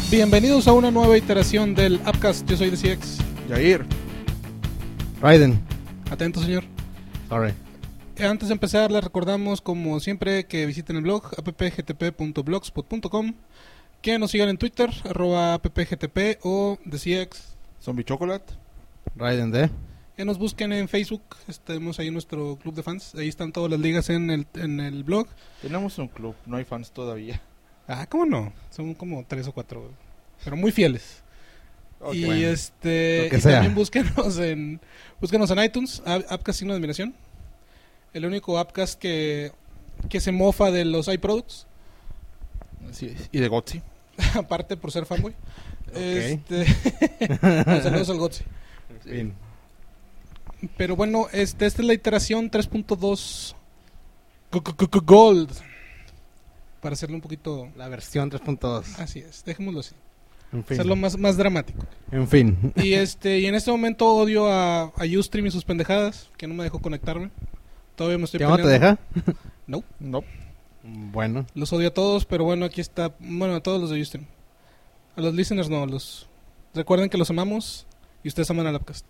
Bienvenidos a una nueva iteración del Upcast. Yo soy DCX. Yair. Raiden. Atento, señor. Sorry. Antes de empezar, les recordamos, como siempre, que visiten el blog appgtp.blogspot.com, que nos sigan en Twitter, @appgtp o DCX, Zombie Chocolate. Raiden D. que nos busquen en Facebook. Tenemos ahí nuestro club de fans. Ahí están todas las ligas en el blog. Tenemos un club, no hay fans todavía. Ah, ¿cómo no? Son como 3 o 4, pero muy fieles. Okay. Y Bueno, y sea. también búsquenos en iTunes, Upcast Signo de Admiración. El único Upcast que se mofa de los iProducts. Así es. Y de Gotzi. Aparte por ser fanboy. Ok. Saludos al Gotzi. Bien. Pero bueno, esta es la iteración 3.2 Gold. Para hacerlo un poquito... La versión 3.2. Así es, dejémoslo así. En fin. Hacerlo más dramático. En fin. Y y en este momento odio a Ustream y sus pendejadas, que no me dejó conectarme. Todavía me estoy ¿Ya no te peleando. deja? No, No. Bueno. los odio a todos, pero bueno, aquí está. Bueno, a todos los de Ustream. A los listeners no, recuerden que los amamos y ustedes aman al Upcast.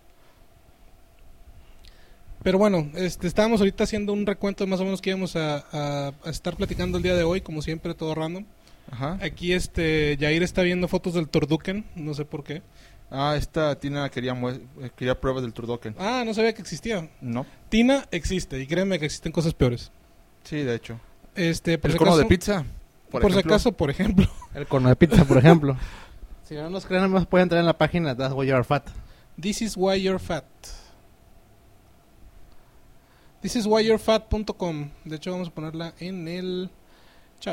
Pero bueno, estábamos ahorita haciendo un recuento de más o menos que íbamos a estar platicando el día de hoy, como siempre, todo random. Ajá. Aquí Yair está viendo fotos del Turducken, no sé por qué. Esta Tina quería pruebas del Turducken. Ah, no sabía que existía. No. Tina existe, y créeme que existen cosas peores. Sí, de hecho. Por El si cono de acaso- pizza. Por si ejemplo. acaso, por ejemplo. El cono de pizza, por ejemplo. Si no nos creen, más pueden entrar en la página That's Why You're Fat. This is why you're fat. This is why you're fat.com. De hecho, vamos a ponerla en el chat.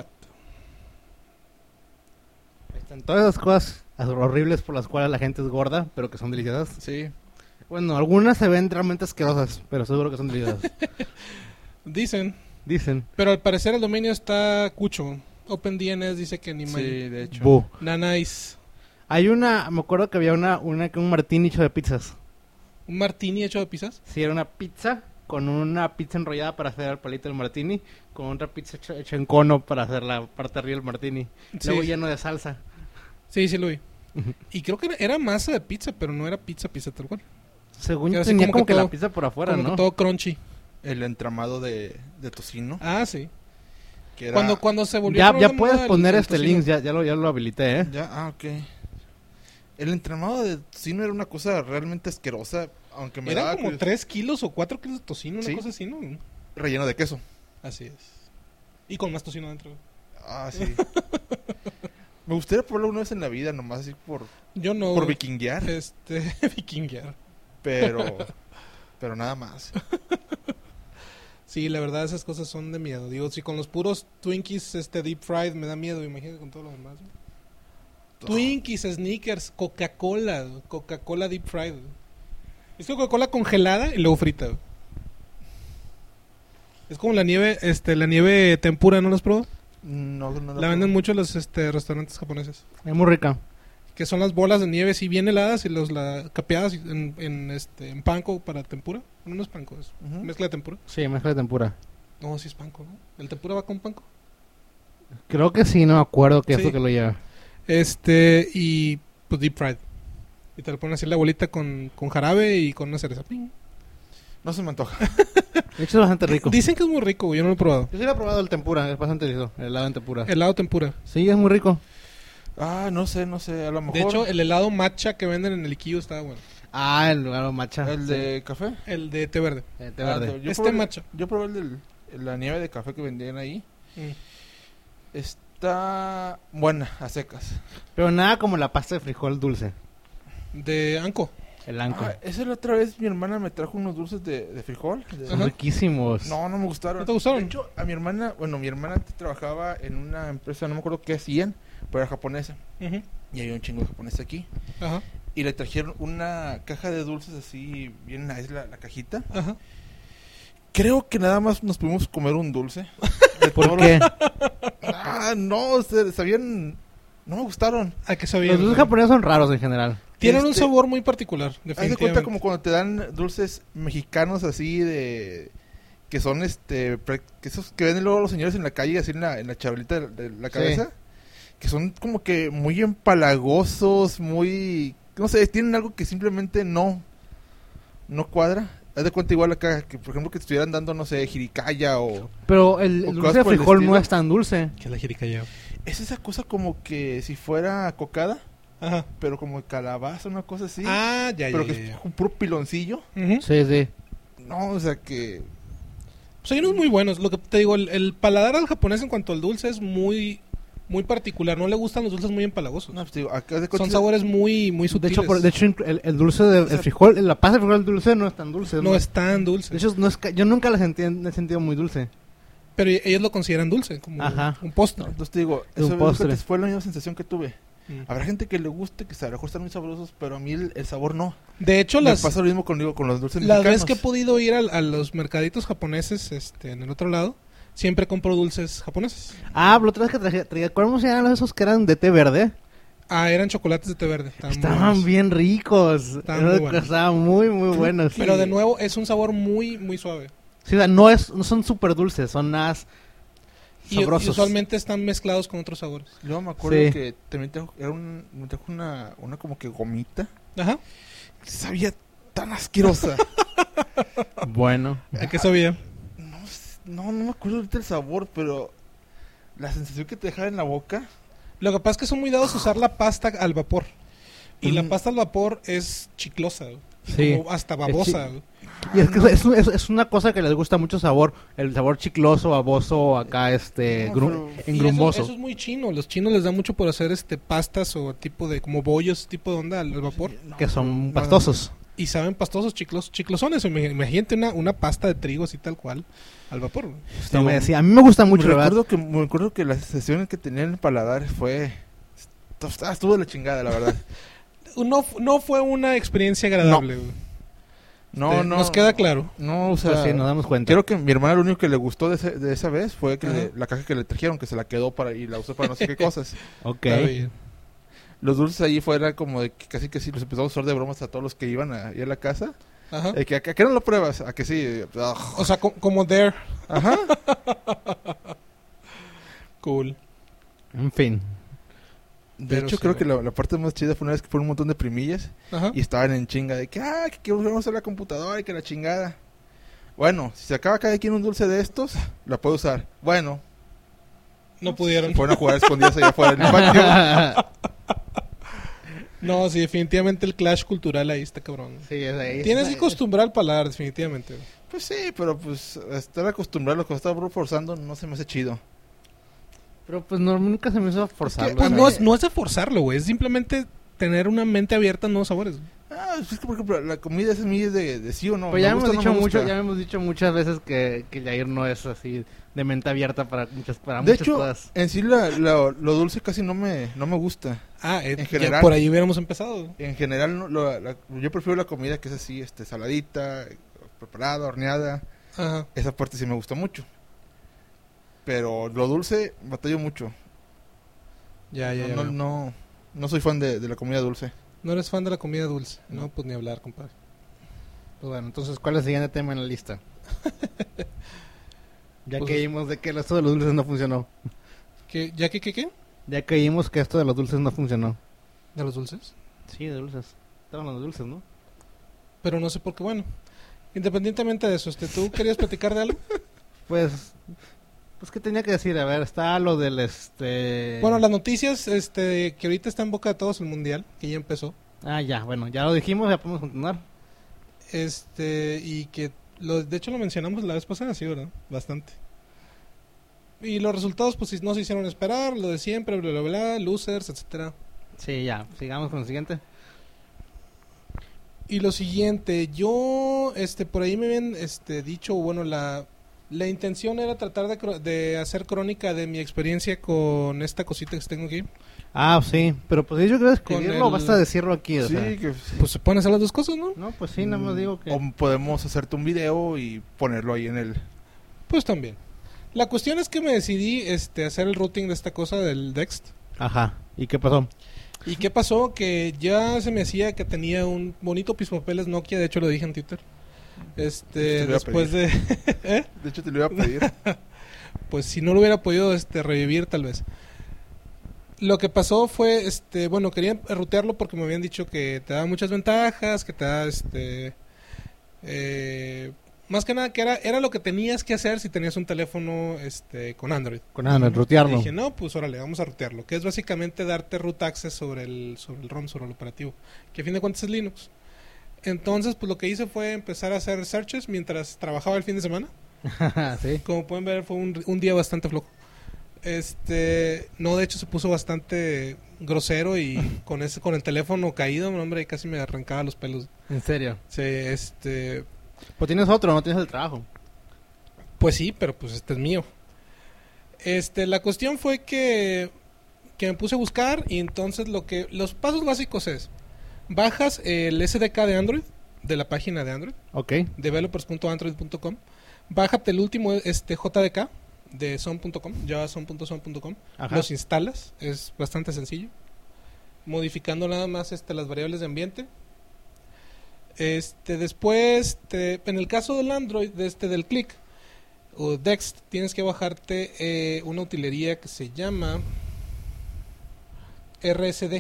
Ahí están todas esas cosas horribles por las cuales la gente es gorda, pero que son deliciosas. Sí. Bueno, algunas se ven realmente asquerosas, pero seguro que son deliciosas. Dicen. Dicen. Pero al parecer el dominio está cucho. OpenDNS dice que ni Sí, mal. de hecho. Bu. Nanais. Hay un martini hecho de pizzas. ¿Un martini hecho de pizzas? Sí, era una pizza con una pizza enrollada para hacer el palito del martini, con otra pizza hecha en cono para hacer la parte arriba del martini. Sí, Luego sí. lleno de salsa. Sí, lo vi. Y creo que era masa de pizza, pero no era pizza tal cual. Según Era yo así tenía como como que que todo- la pizza por afuera, Como que ¿no? todo crunchy. El entramado de tocino. Ah, sí. Que era... Cuando se volvió Ya, a ya de puedes moda el poner tocino. link, ya lo habilité, ¿eh? Ya, ok. El entramado de tocino era una cosa realmente asquerosa. Aunque me Era daba como curiosidad. 3 kilos o 4 kilos de tocino, una Sí. cosa así, ¿no? Relleno de queso. Así es. Y con más tocino dentro. Ah, sí. Me gustaría probarlo una vez en la vida, nomás así por Yo no. vikinguear. Vikinguear. Pero nada más. Sí, la verdad esas cosas son de miedo. Digo, si con los puros Twinkies deep fried me da miedo, imagínate con todo lo demás. Twinkies, Snickers, Coca-Cola deep fried. Es Coca-Cola congelada y luego frita. Es como la nieve tempura, ¿no las probó? No, La venden mucho en los restaurantes japoneses. Es muy rica. Que son las bolas de nieve así bien heladas y capeadas en panko para tempura. No es panko, es Ujú. mezcla de tempura. Sí, mezcla de tempura. No, sí es panko, ¿no? ¿El tempura va con panko? Creo que sí, no me acuerdo qué es Sí. lo que lo lleva. Y pues deep fried. Y te lo ponen así la bolita con jarabe y con una cereza. ¡Ping! No se me antoja. De hecho es bastante rico. Dicen que es muy rico, güey, yo no lo he probado. Yo sí lo he probado el tempura, es bastante rico, el helado en tempura. Helado tempura. Sí, es muy rico. No sé, a lo mejor. De hecho, el helado matcha que venden en el Ikiyo estaba bueno. Ah, el helado matcha. ¿El de café? El de té verde. Sí, té verde. Yo matcha. Yo probé la nieve de café que vendían ahí. Está buena, a secas. Pero nada como la pasta de frijol dulce. De Anko. El anco. Esa la otra vez mi hermana me trajo unos dulces de frijol. Son riquísimos. No me gustaron. ¿No te gustaron? De hecho, a mi hermana, mi hermana trabajaba en una empresa, no me acuerdo qué hacían, pero era japonesa. Ujú. Y había un chingo de japonés aquí. Ajá. Y le trajeron una caja de dulces así, bien nice la cajita. Ajá. Creo que nada más nos pudimos comer un dulce. ¿Por qué? No, sabían... No me gustaron. ¿A qué sabía? Los dulces japoneses son raros en general. Tienen un sabor muy particular, Haz de definitivamente. cuenta como cuando te dan dulces mexicanos así de... Que son que esos que venden luego los señores en la calle, así en la charolita de la cabeza. que son como que muy empalagosos, muy... No sé, tienen algo que simplemente no cuadra. Haz de cuenta igual acá, que por ejemplo que te estuvieran dando, no sé, jiricaya o... Pero el o dulce cosas de por el frijol no estilo. es tan dulce. Que la jericaya. Es esa cosa como que si fuera cocada, Ajá. pero como de calabaza, una cosa así. Ah, ya, pero ya, que ya, es ya. un puro piloncillo. Ujú. Sí, sí. No, o sea que... Pues hay unos muy buenos. Lo que te digo, el paladar al japonés en cuanto al dulce es muy particular. No le gustan los dulces muy empalagosos. No, pues, digo, acá de cuenta... Son sabores muy De sutiles. hecho, el dulce del el frijol, la pasta de frijol dulce no es tan dulce. no es tan dulce. De hecho, no es, yo nunca la he sentido muy dulce. Pero ellos lo consideran dulce, como Ajá. un postre. No, entonces te digo, De un eso postre. fue la misma sensación que tuve. Mm. Habrá gente que le guste, que a lo mejor están muy sabrosos, pero a mí el sabor no. De hecho, Me las pasa lo mismo con los dulces veces mexicanos. que he podido ir a los mercaditos japoneses en el otro lado, siempre compro dulces japoneses. Ah, la otra vez que traía, ¿cómo se llaman esos que eran de té verde? Ah, eran chocolates de té verde. Estaban muy Estaban buenos. bien ricos. Estaban muy buenos. Estaban muy buenos. Pero de nuevo, es un sabor muy suave. Sí, o sea, no son súper dulces, son más Y sabrosos. usualmente están mezclados con otros sabores. Yo me acuerdo Sí. que también me trajo una como que gomita. Ajá. Que sabía tan asquerosa. Bueno. ¿A qué sabía? No me acuerdo ahorita el sabor, pero la sensación que te dejaba en la boca. Lo que pasa es que son muy dados a usar la pasta al vapor. Y la Mm. pasta al vapor es chiclosa, güey. Y Sí. como hasta babosa, güey. Y es que es una cosa que les gusta mucho sabor, el sabor chicloso, baboso, acá No, pero- Y engrumboso. eso es muy chino. Los chinos les da mucho por hacer pastas o tipo de como bollos, tipo de onda al vapor. Que son pastosos. Y saben pastosos, chiclosones. Imagínate una pasta de trigo así tal cual al vapor, güey. No me decía, a mí me gusta mucho, ¿verdad? Me acuerdo que la sensación que tenía en el paladar fue... Estuvo de la chingada, la verdad. No fue una experiencia agradable, güey. No. Nos queda claro. No, o sea... Pues sí, nos damos cuenta. Creo que mi hermana lo único que le gustó de esa vez fue que Ajá. la caja que le trajeron, que se la quedó y la usó para no sé qué cosas. Ok. Está bien. Los dulces allí fuera como de que casi que sí los empezó a usar de bromas a todos los que iban ahí a la casa. Ajá. Que ¿a qué no lo pruebas? A que sí. O sea, como Dare. Ajá. Cool. En fin. De Pero hecho, sí, creo que güey. la parte más chida fue una vez que fueron un montón de primillas Ajá. y estaban en chinga de que vamos a usar la computadora y que la chingada. Bueno, si se acaba cada quien un dulce de estos, la puede usar. Bueno, No pudieron. fueron a jugar escondidas allá afuera en el patio. No, sí, definitivamente el clash cultural ahí está cabrón. Sí, es ahí. Tienes que acostumbrar al paladar, definitivamente, güey. Pues sí, pero pues estar acostumbrado a lo que está forzando no se me hace chido. Pero pues nunca se me hizo forzarlo. Pues ¿sabes? no es de forzarlo, güey. Es simplemente tener una mente abierta a nuevos sabores. Es que por ejemplo la comida es de sí o no. Pues ya me hemos gusta o no dicho me mucho, gusta. ya hemos dicho muchas veces que Jair no es así de mente abierta para muchas De muchas hecho, cosas. en sí lo dulce casi no me gusta. Ah, En ya general. por ahí hubiéramos empezado. En general, yo prefiero la comida que es así, saladita, preparada, horneada. Ajá. Esa parte sí me gusta mucho. Pero lo dulce, batallo mucho. Ya. No soy fan de la comida dulce. No eres fan de la comida dulce. No, pues ni hablar, compadre. Pues bueno, entonces, ¿cuál es el siguiente tema en la lista? Ya Pues- que vimos de que esto de los dulces no funcionó. ¿Qué? ¿Qué? Ya que vimos que esto de los dulces no funcionó. ¿De los dulces? Sí, de dulces. Estaban los dulces, ¿no? Pero no sé por qué, bueno. Independientemente de eso, ¿tú querías platicar de algo? Pues ¿qué tenía que decir? A ver, está lo del Bueno, las noticias, que ahorita está en boca de todos el mundial, que ya empezó. Ah, ya, bueno, ya lo dijimos, ya podemos continuar. Y que, de hecho lo mencionamos la vez pasada, sí, ¿verdad? Bastante. Y los resultados, pues no se hicieron esperar, lo de siempre, bla, bla, bla, losers, etcétera. Sí, ya, sigamos con el siguiente. Y lo siguiente, yo, por ahí me habían, dicho, bueno, la intención era tratar de hacer crónica de mi experiencia con esta cosita que tengo aquí. Ah, sí, pero pues yo creo que Con escribirlo el- basta decirlo aquí, o Sí, sea. que Pues se pueden hacer las dos cosas, ¿no? No, pues sí, nada más digo que... o podemos hacerte un video y ponerlo ahí en el... Pues también. La cuestión es que me decidí hacer el routing de esta cosa del Dext. Ajá, ¿y qué pasó? ¿Y qué pasó? Que ya se me hacía que tenía un bonito pispapeles Nokia, de hecho lo dije en Twitter. lo iba a Después de... ¿Eh? De hecho, te lo iba a pedir. Pues si no lo hubiera podido revivir tal vez. Lo que pasó fue, bueno, quería rutearlo porque me habían dicho que te da muchas ventajas, que te da, más que nada que era lo que tenías que hacer si tenías un teléfono, con Android. Con Android, Y rutearlo. dije, no, pues órale, vamos a rutearlo, que es básicamente darte root access sobre el ROM, sobre el operativo, que a fin de cuentas es Linux. Entonces, pues lo que hice fue empezar a hacer searches mientras trabajaba el fin de semana. Sí. Como pueden ver, fue un día bastante flojo. No, de hecho se puso bastante grosero y con el teléfono caído, hombre, casi me arrancaba los pelos. En serio. Sí, Pues tienes otro, no tienes el trabajo. pues sí, pero pues este es mío. La cuestión fue que me puse a buscar y entonces los pasos básicos es: bajas el SDK de Android, de la página de Android, Ok. developers.android.com. Bájate el último JDK de son.com, javason.son.com. Ajá. Los instalas, es bastante sencillo, modificando nada más las variables de ambiente. Después, en el caso del Android, del Click o Dext, tienes que bajarte una utilería que se llama RSD.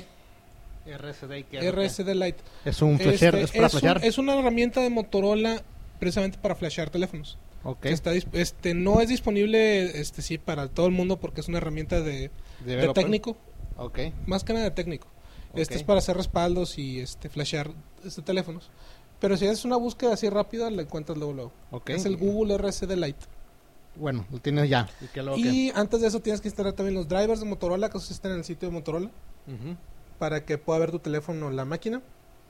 RSD Lite. Es un flasher, es para flashar. Es una herramienta de Motorola precisamente para flashear teléfonos. Ok. Que está no es disponible sí para todo el mundo porque es una herramienta de Developer. técnico, Ok. más que nada de técnico. Ok. Es para hacer respaldos y flashear teléfonos. Pero si haces una búsqueda así rápida, la encuentras luego. Ok. Es el Google RSD Lite. Bueno, lo tienes ya. ¿Y qué luego Y antes de eso tienes que instalar también los drivers de Motorola, que esos están en el sitio de Motorola, qué? Ujú. para que pueda ver tu teléfono en la máquina.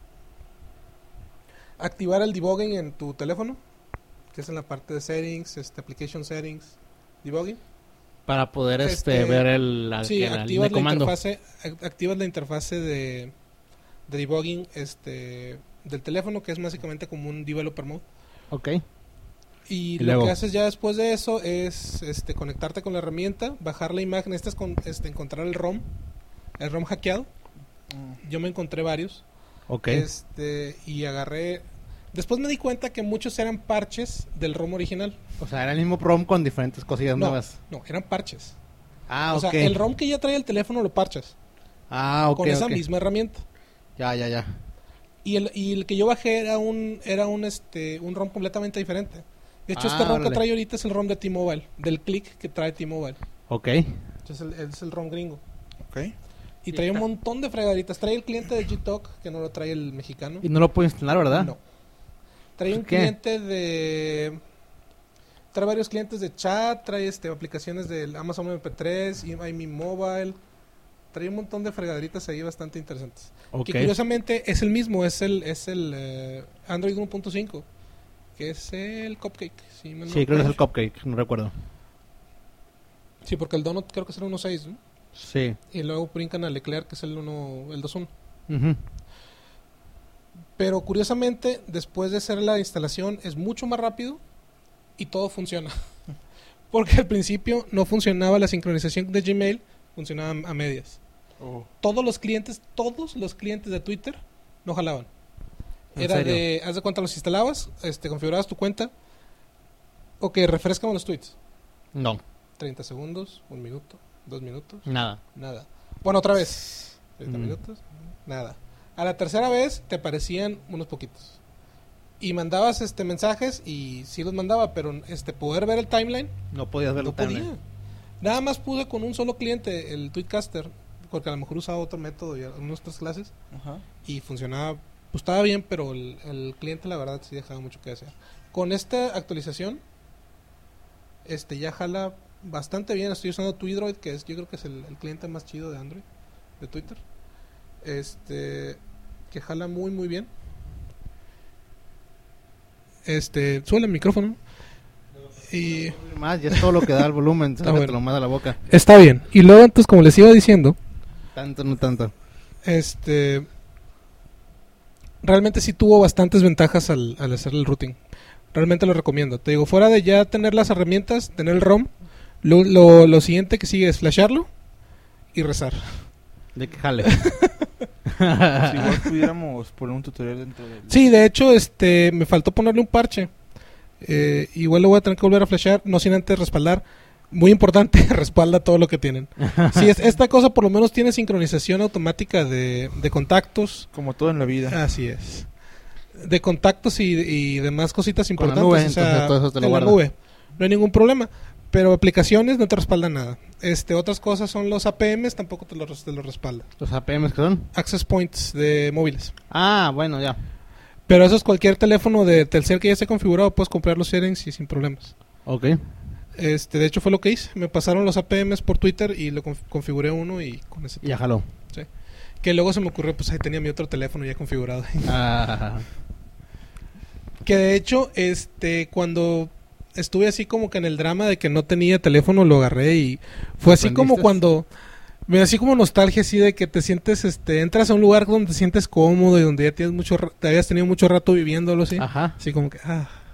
Activar el debugging en tu teléfono, que es en la parte de settings, application settings, debugging. Para poder Este, ver el Sí, activas la comando. interfase de debugging del teléfono, que es básicamente como un developer mode. Ok. Y Y lo luego que haces ya después de eso es conectarte con la herramienta, bajar la imagen, encontrar el ROM hackeado. Yo me encontré varios. Ok. Y agarré. Después me di cuenta que muchos eran parches del ROM original. O sea, era el mismo PROM con diferentes cosillas nuevas. No, eran parches. Ah, O ok. sea, el ROM que ya trae el teléfono lo parchas Ah, ok. con esa ok. misma herramienta. Ya. Y el que yo bajé era un ROM completamente diferente. De hecho, este ROM órale. que trae ahorita es el ROM de T-Mobile, del Click que trae T-Mobile. Ok. Entonces es el ROM gringo. Ok. Y trae un montón de fregaditas. Trae el cliente de Gtalk, que no lo trae el mexicano. Y no lo puedo instalar, ¿verdad? No. Trae un ¿Qué? cliente de... Trae varios clientes de chat, trae aplicaciones del Amazon MP3, iMe Mobile. Trae un montón de fregaderitas ahí bastante interesantes. Ok. Que curiosamente es el mismo, es el Android 1.5, que es el Cupcake. Sí, Sí, creo que es el Cupcake, no recuerdo. Sí, porque el Donut creo que es el 1.6, ¿no? Sí. Y luego brincan a Leclerc, que es el 2.1. Ujú. Pero curiosamente, después de hacer la instalación, es mucho más rápido y todo funciona. Porque al principio no funcionaba la sincronización de Gmail, funcionaba a medias. Oh. Todos los clientes de Twitter no jalaban. ¿En Era serio? haz de cuenta, los instalabas, configurabas tu cuenta. Ok, refrescame los tweets. No, 30 segundos, 1 minuto, 2 minutos, nada. nada. Bueno, otra vez. 30 Mm. minutos, nada. A la tercera vez te aparecían unos poquitos. Y mandabas mensajes y sí los mandaba, pero poder ver el timeline No podías verlo no podía. Nada más pude con un solo cliente, el Tweetcaster, porque a lo mejor usaba otro método y algunas otras clases Ajá. y funcionaba, pues estaba bien, pero el cliente la verdad sí dejaba mucho que desear. Con esta actualización ya jala bastante bien. Estoy usando Tweedroid, yo creo que es el cliente más chido de Android, de Twitter. Que jala muy muy bien. Sube el micrófono. Y Más, ya es todo lo que da el volumen, Está sácatelo bueno. más a la boca. está bien. Y luego entonces, como les iba diciendo, Tanto, no tanto. realmente sí tuvo bastantes ventajas al hacer el routing. Realmente lo recomiendo. Te digo, fuera de ya tener las herramientas, tener el ROM, lo siguiente que sigue es flashearlo y rezar. De que jale. Pues igual pudiéramos poner un tutorial dentro del... Sí, de hecho, me faltó ponerle un parche. Igual lo voy a tener que volver a flashear, no sin antes respaldar. Muy importante, respalda todo lo que tienen. Sí, esta cosa por lo menos tiene sincronización automática de contactos. Como todo en la vida. Así es. De contactos y demás cositas Con la importantes. nube, o sea, entonces todo eso te lo en la guarda. nube. No hay ningún problema. Pero aplicaciones no te respaldan nada. Otras cosas son los APMs, tampoco te los respalda. ¿Los APMs que son? Access Points de móviles. Ah, bueno, ya. Pero eso es cualquier teléfono de Telcel que ya esté configurado, puedes comprar los settings y sin problemas. Ok. De hecho fue lo que hice. Me pasaron los APMs por Twitter y lo configuré uno y con ese. Y ya jaló. Sí. Que luego se me ocurrió, pues ahí tenía mi otro teléfono ya configurado. Ah, Que de hecho, cuando estuve así como que en el drama de que no tenía teléfono, lo agarré y fue así como ¿Aprendiste? cuando... Me da así como nostalgia así de que te sientes, entras a un lugar donde te sientes cómodo y donde ya tienes te habías tenido mucho rato viviéndolo así. ajá. Así como que,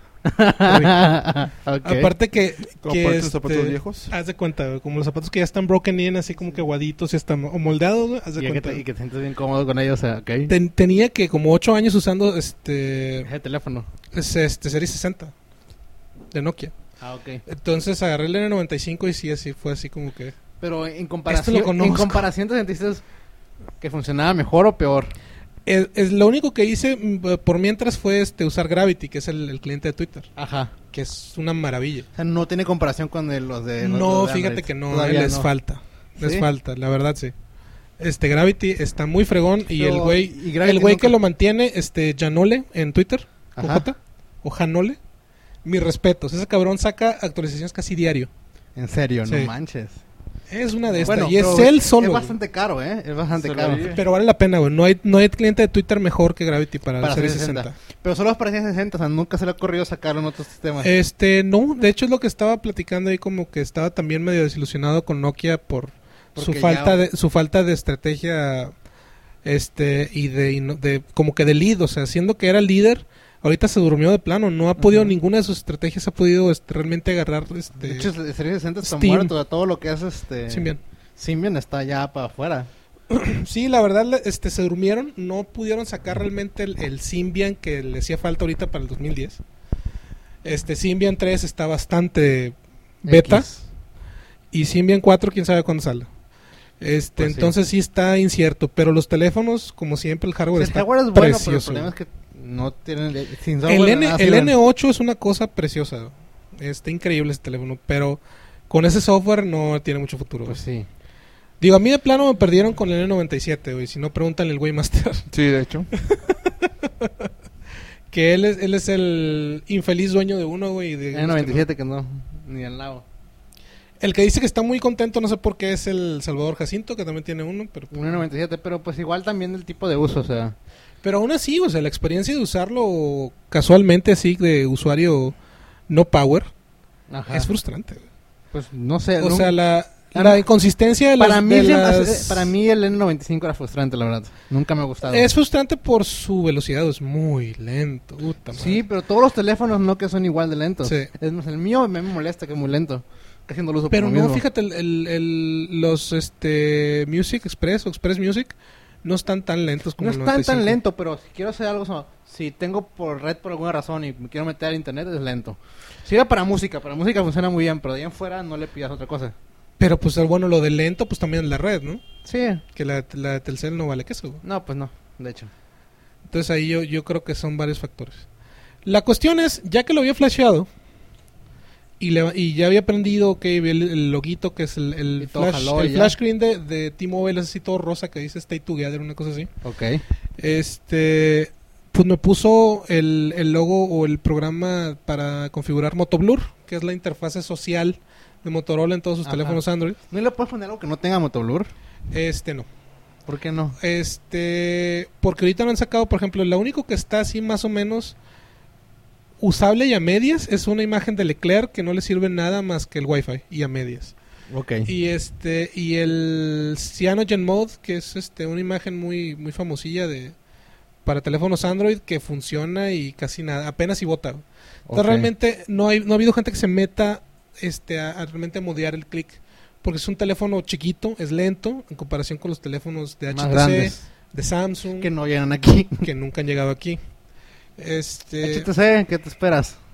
Ok. Aparte que... Como que ponerte los zapatos viejos. Haz de cuenta, güey, como los zapatos que ya están broken in, así como que aguaditos y están o moldeados, güey, haz de Y que cuenta. te, y que te sientes bien cómodo con ellos, o sea, ok. Tenía que como 8 años usando Ese teléfono. serie 60 de Nokia. Ah, ok. Entonces agarré el N95 y sí, así fue así como que... Pero en Esto comparación, lo conozco. en comparación te sentiste que funcionaba mejor o peor. Lo único que hice por mientras fue usar Gravity, que es el cliente de Twitter, Ajá. que es una maravilla. O sea, no tiene comparación con los de... No, los de fíjate Android. que no, Todavía les no. falta. Les ¿Sí? falta, la verdad sí. Gravity está muy fregón y Pero, el güey y Gravity que nunca- lo mantiene, Janole en Twitter, con Ajá. J, o Janole. Mis respetos, ese cabrón saca actualizaciones casi diario. En serio, Sí. no manches. Es una de estas. Bueno, Y es pero él solo. Es güey. bastante caro, ¿eh? Es bastante Se lo caro. haría. Pero vale la pena, güey. No hay cliente de Twitter mejor que Gravity para Para Serie 360. 60. Pero solo es para 60, o sea, nunca se le ha ocurrido sacarlo en otros sistemas. No, de hecho es lo que estaba platicando ahí, como que estaba también medio desilusionado con Nokia por Porque su falta de estrategia y de como que de lead, o sea, siendo que era el líder, ahorita se durmió de plano, no ha podido, Ujú. ninguna de sus estrategias ha podido realmente agarrar De hecho, el Series 60 está Steam. muerto, o sea, todo lo que hace Symbian. Symbian está ya para afuera. Sí, la verdad, se durmieron, no pudieron sacar realmente el Symbian que le hacía falta ahorita para el 2010. Symbian 3 está bastante beta X. y Symbian 4 quién sabe cuándo sale. Pues sí. Entonces sí está incierto, pero los teléfonos, como siempre, el hardware El está hardware es bueno, pero el precioso. problema es que no tienen... Sin software El nada sirven. N8 es una cosa preciosa. Está increíble ese teléfono, pero con ese software no tiene mucho futuro. Pues sí. Digo, a mí de plano me perdieron con el N97, güey. Si no, pregúntale al güey Master. Sí, de hecho. Que él es el infeliz dueño de uno, güey. N97 que no, ni al lado. El que dice que está muy contento, no sé por qué, es el Salvador Jacinto, que también tiene uno. Un N97, pero pues igual también el tipo de uso, o sea... Pero aún así, o sea, la experiencia de usarlo casualmente así, de usuario no power, Ajá. es frustrante. Güey. Pues no sé. O no- sea, la inconsistencia de para, las... mí, de siempre- las- para mí el N95 era frustrante, la verdad. Nunca me ha gustado. Es frustrante por su velocidad, es muy lento. Puta madre. Sí, pero todos los teléfonos no que son igual de lentos. Sí. Es más, el mío me molesta que es muy lento. Casi no lo uso Pero por lo no, mismo. fíjate, los Music Express o Express Music no están tan lentos como No el es tan 95. lento, pero si quiero hacer algo, o sea, si tengo por red por alguna razón y me quiero meter al internet, es lento. Sirve para música funciona muy bien, pero de ahí en fuera no le pidas otra cosa. Pero pues bueno, lo de lento pues también es la red, ¿no? Sí. Que la de Telcel no vale queso. Güey. No, pues no, de hecho. Entonces ahí yo creo que son varios factores. La cuestión es, ya que lo había flasheado y ya había aprendido que el loguito que es Y el todo flash, jaló el y ya. flash screen de T-Mobile es así todo rosa que dice Stay Together, una cosa así. Ok. Pues me puso el logo o el programa para configurar Motoblur, que es la interfase social de Motorola en todos sus Ajá. teléfonos Android. ¿No le puedes poner algo que no tenga Motoblur? No. ¿Por qué no? Porque ahorita no han sacado, por ejemplo, lo único que está así más o menos usable y a medias es una imagen de Leclerc que no le sirve nada más que el Wi-Fi y a medias. Ok. Y el Cyanogen Mode, que es una imagen muy muy famosilla para teléfonos Android que funciona y casi nada, apenas y bota. Entonces Ok. realmente no ha habido gente que se meta a realmente modear el click, porque es un teléfono chiquito, es lento en comparación con los teléfonos de Más HTC, grandes. de Samsung, Que no llegan aquí. que nunca han llegado aquí. HTC, ¿qué te esperas?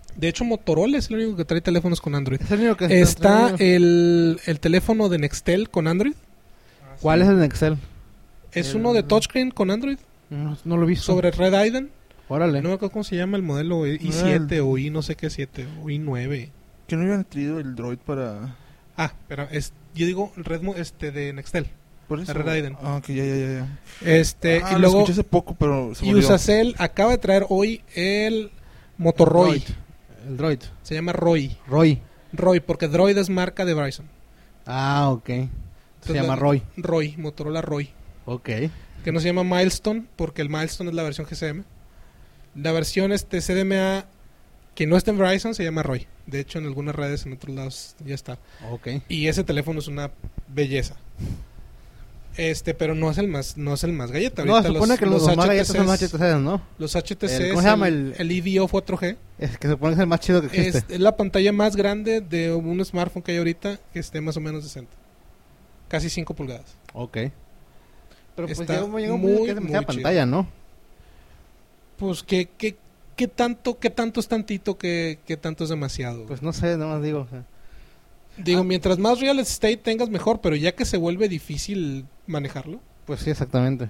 De hecho, Motorola es el único que trae teléfonos con Android. Es el único que Está trae- el teléfono de Nextel con Android. ¿Cuál es el de Excel? Es uno de touchscreen con Android. No lo he visto. Sobre Red Iden. Órale. No me acuerdo cómo se llama el modelo i7 o i no sé qué 7 o i9. Que no habían traído el Droid para... Ah, pero yo digo de Nextel. Por eso. La Red Iden. Ah, ok, ya. Y Lo luego escuché hace poco, pero se me olvidó. Usacell acaba de traer hoy el Motoroid. El Droid. Se llama Roy. Roy. Porque Droid es marca de Verizon. Ah, ok. Se Entonces, llama Roy. Roy, Motorola Roy. Ok. Que no se llama Milestone, porque el Milestone es la versión GSM. La versión CDMA que no está en Verizon se llama Roy. De hecho, en algunas redes, en otros lados, ya está. Ok. Y ese teléfono es una belleza. Pero no es el más galleta. No, Ahorita se supone que los más galletas son los HTCs, HTC, ¿no? Los HTC, ¿Cómo se llama? el EVO 4G. Es que se supone que es el más chido que existe. Es la pantalla más grande de un smartphone que hay ahorita que esté más o menos decente. Casi 5 pulgadas. Ok. Pero pues Está llega un punto muy, que es demasiada muy pantalla, ¿no? Pues, ¿qué tanto es tantito, qué tanto es demasiado? Pues no sé, nada más digo. O sea. Digo, mientras más real estate tengas, mejor, pero ya que se vuelve difícil manejarlo, Pues sí, exactamente.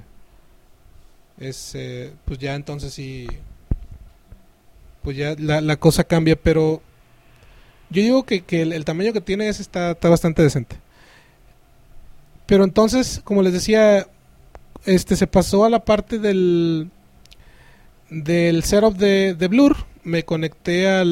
pues ya entonces sí, pues ya la cosa cambia, pero yo digo que el tamaño que tiene está bastante decente. Pero entonces, como les decía, se pasó a la parte del setup de Blur. Me conecté a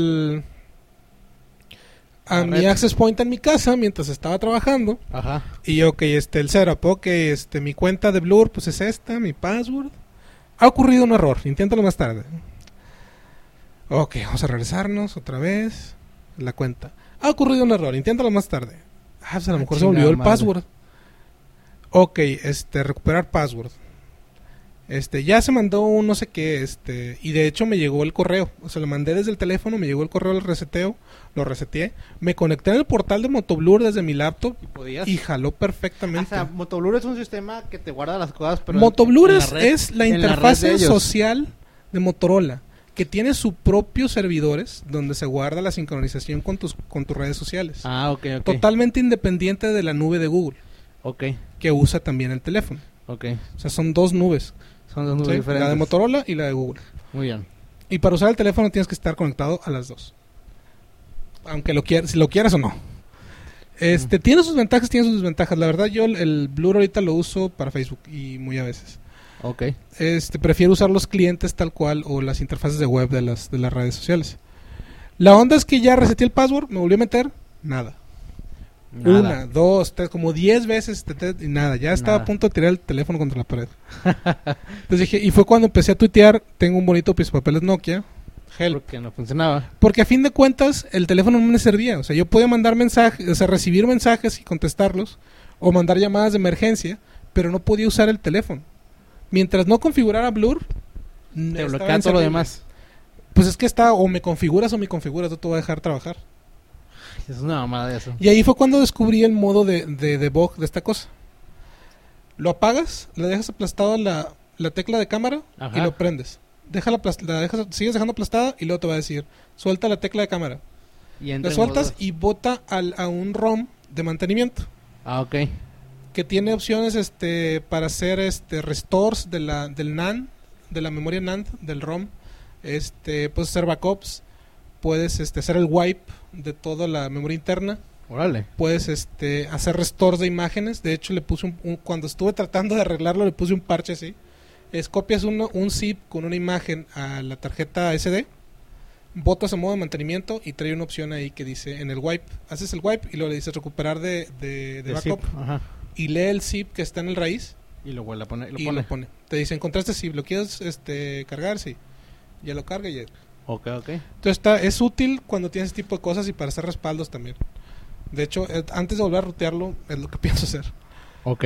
mi access point en mi casa mientras estaba trabajando. Ajá. Y ok, el setup, mi cuenta de Blur pues es esta, mi password. Ha ocurrido un error, inténtalo más tarde. Ok, vamos a regresarnos otra vez. La cuenta. Ha ocurrido un error, inténtalo más tarde. Pues a lo mejor se me olvidó el password. Ok, recuperar password. Ya se mandó un no sé qué, y de hecho me llegó el correo. O sea, lo mandé desde el teléfono, me llegó el correo del reseteo, lo reseteé. Me conecté en el portal de Motoblur desde mi laptop y jaló perfectamente. O sea, Motoblur es un sistema que te guarda las cosas, pero Motoblur en la red- es la en la red interfase de ellos. social de Motorola, que tiene sus propios servidores donde se guarda la sincronización con tus redes sociales. Ah, ok. Totalmente independiente de la nube de Google, Ok. que usa también el teléfono. Ok. O sea, son dos nubes. Son dos nubes ¿sí? diferentes. La de Motorola y la de Google. Muy bien. Y para usar el teléfono tienes que estar conectado a las dos. Aunque si lo quieras o no. Tiene sus ventajas, tiene sus desventajas. La verdad, yo el Blur ahorita lo uso para Facebook y muy a veces. Ok. Prefiero usar los clientes tal cual o las interfaces de web de las redes sociales. La onda es que ya reseté el password, me volví a meter, nada. Nada. 1, 2, 3, como 10 veces y nada. Ya estaba Nada. a punto de tirar el teléfono contra la pared. Entonces dije, y fue cuando empecé a tuitear, tengo un bonito pisapapeles Nokia, help. Porque no funcionaba. Porque a fin de cuentas el teléfono no me servía. O sea, yo podía mandar mensajes, o sea, recibir mensajes y contestarlos, o mandar llamadas de emergencia, pero no podía usar el teléfono. Mientras no configurara Blur, Te estaba bloquea todo lo inservible. demás. Pues es que está, o me configuras, no te voy a dejar trabajar. Es una mamada de eso. Y ahí fue cuando descubrí el modo de debug de esta cosa. Lo apagas, le dejas aplastado la tecla de cámara Ajá. y lo prendes. Sigues dejando aplastada y luego te va a decir, suelta la tecla de cámara. Y entra La en sueltas modo- y bota a un ROM de mantenimiento Ah, ok. que tiene opciones para hacer restores del NAND, de la memoria NAND del ROM. Puedes hacer backups, puedes hacer el wipe de toda la memoria interna, Órale. puedes hacer restores de imágenes. De hecho le puse cuando estuve tratando de arreglarlo le puse un parche así. Copias un zip con una imagen a la tarjeta SD, botas a modo de mantenimiento y trae una opción ahí que dice en el wipe, haces el wipe y luego le dices recuperar de De backup zip. Ajá. y lee el zip que está en el raíz Y lo vuelve a poner. y lo pone. Te dice, ¿encontraste zip? ¿Lo quieres cargar? Sí. Ya lo carga y ya. Ok. Entonces es útil cuando tienes ese tipo de cosas y para hacer respaldos también. De hecho, antes de volver a rutearlo es lo que pienso hacer. Ok.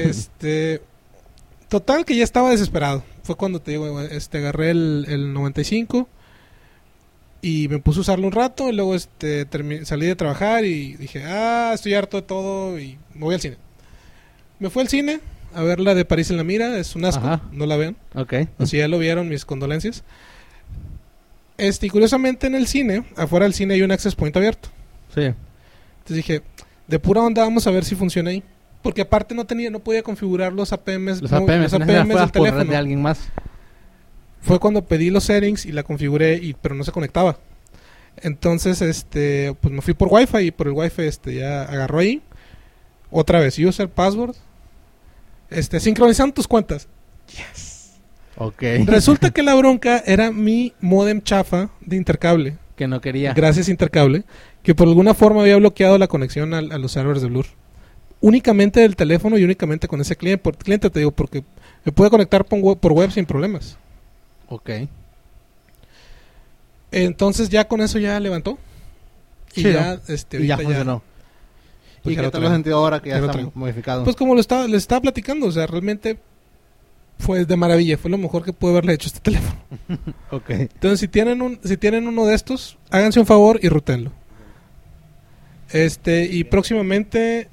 Total que ya estaba desesperado. Fue cuando te digo, agarré el 95 y me puse a usarlo un rato y luego salí de trabajar y dije, estoy harto de todo y me voy al cine. Me fui al cine a ver la de París en la mira, es un asco, Ajá. no la vean. Ok. O si ya lo vieron, mis condolencias. Y curiosamente en el cine, afuera del cine hay un access point abierto. Sí. Entonces dije, de pura onda vamos a ver si funciona ahí. Porque aparte no podía configurar los APMs, Los APMs del por red de teléfono. alguien más. Fue cuando pedí los settings y la configuré, pero no se conectaba. Entonces, pues me fui por Wi-Fi y por el Wi-Fi ya agarró ahí. Otra vez, user, password. Sincronizando tus cuentas. Yes. Ok. Resulta que la bronca era mi modem chafa de Intercable. Que no quería. Gracias Intercable. Que por alguna forma había bloqueado la conexión a los servers de Blur. Únicamente del teléfono y únicamente con ese cliente, te digo, porque me pude conectar por web sin problemas. Ok. Entonces ya con eso ya levantó. Y sí, ya, ¿no? Y ya funcionó. Pues ¿Y ya qué lo tal lo has traigo. sentido ahora que ya Ya lo está traigo. modificado? Pues como les estaba platicando, o sea, realmente fue de maravilla. Fue lo mejor que pude haberle hecho a este teléfono. Ok. Entonces, si tienen uno de estos, háganse un favor y rútenlo. Y próximamente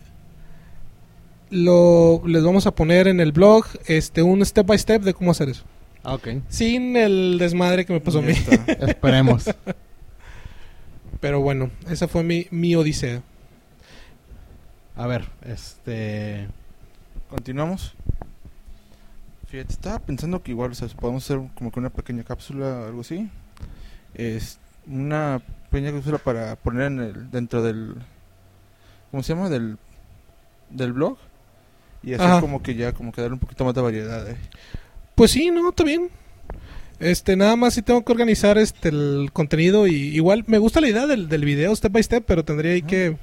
les vamos a poner en el blog un step by step de cómo hacer eso. Ok. Sin el desmadre que me pasó a mí. Ya está. Esperemos. Pero bueno, esa fue mi odisea. A ver, Continuamos. Fíjate, estaba pensando que igual, o sea, podemos hacer como que una pequeña cápsula o algo así. Es una pequeña cápsula para poner dentro del, ¿cómo se llama? Del blog. Y así Ajá. como que ya, como que darle un poquito más de variedad. Pues sí, no, está bien. Nada más si tengo que organizar el contenido y igual me gusta la idea del video step by step, pero tendría ahí que,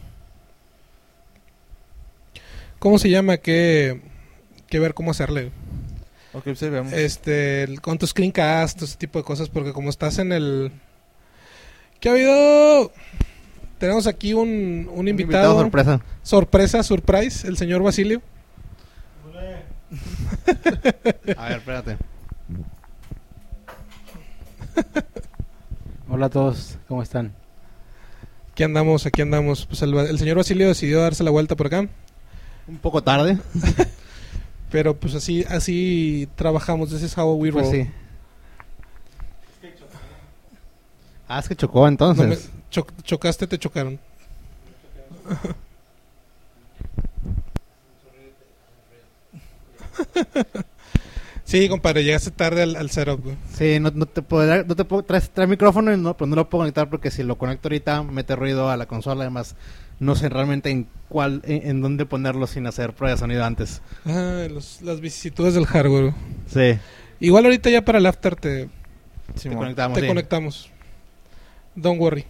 ¿cómo se llama? Que ver cómo hacerle. Ok, pues ahí veamos. Con tu screencast, ese tipo de cosas, porque como estás en el... ¿Qué ha habido? Tenemos aquí un invitado sorpresa. surprise, el señor Basilio. A ver, espérate. Hola a todos, ¿cómo están? Aquí andamos. Pues el señor Basilio decidió darse la vuelta por acá. Un poco tarde. Pero pues así trabajamos. This is how we roll. Pues sí. Ah, es que chocó entonces. Chocaste, te chocaron. Sí, compadre, llegaste tarde al setup, güey. Sí, no te puedo traer micrófono, pero no lo puedo conectar porque si lo conecto ahorita mete ruido a la consola. Además, no sé realmente en dónde ponerlo sin hacer prueba de sonido antes. Las vicisitudes del hardware, güey. Sí. Igual ahorita ya para el after te Conectamos. Sí. conectamos. Don't worry.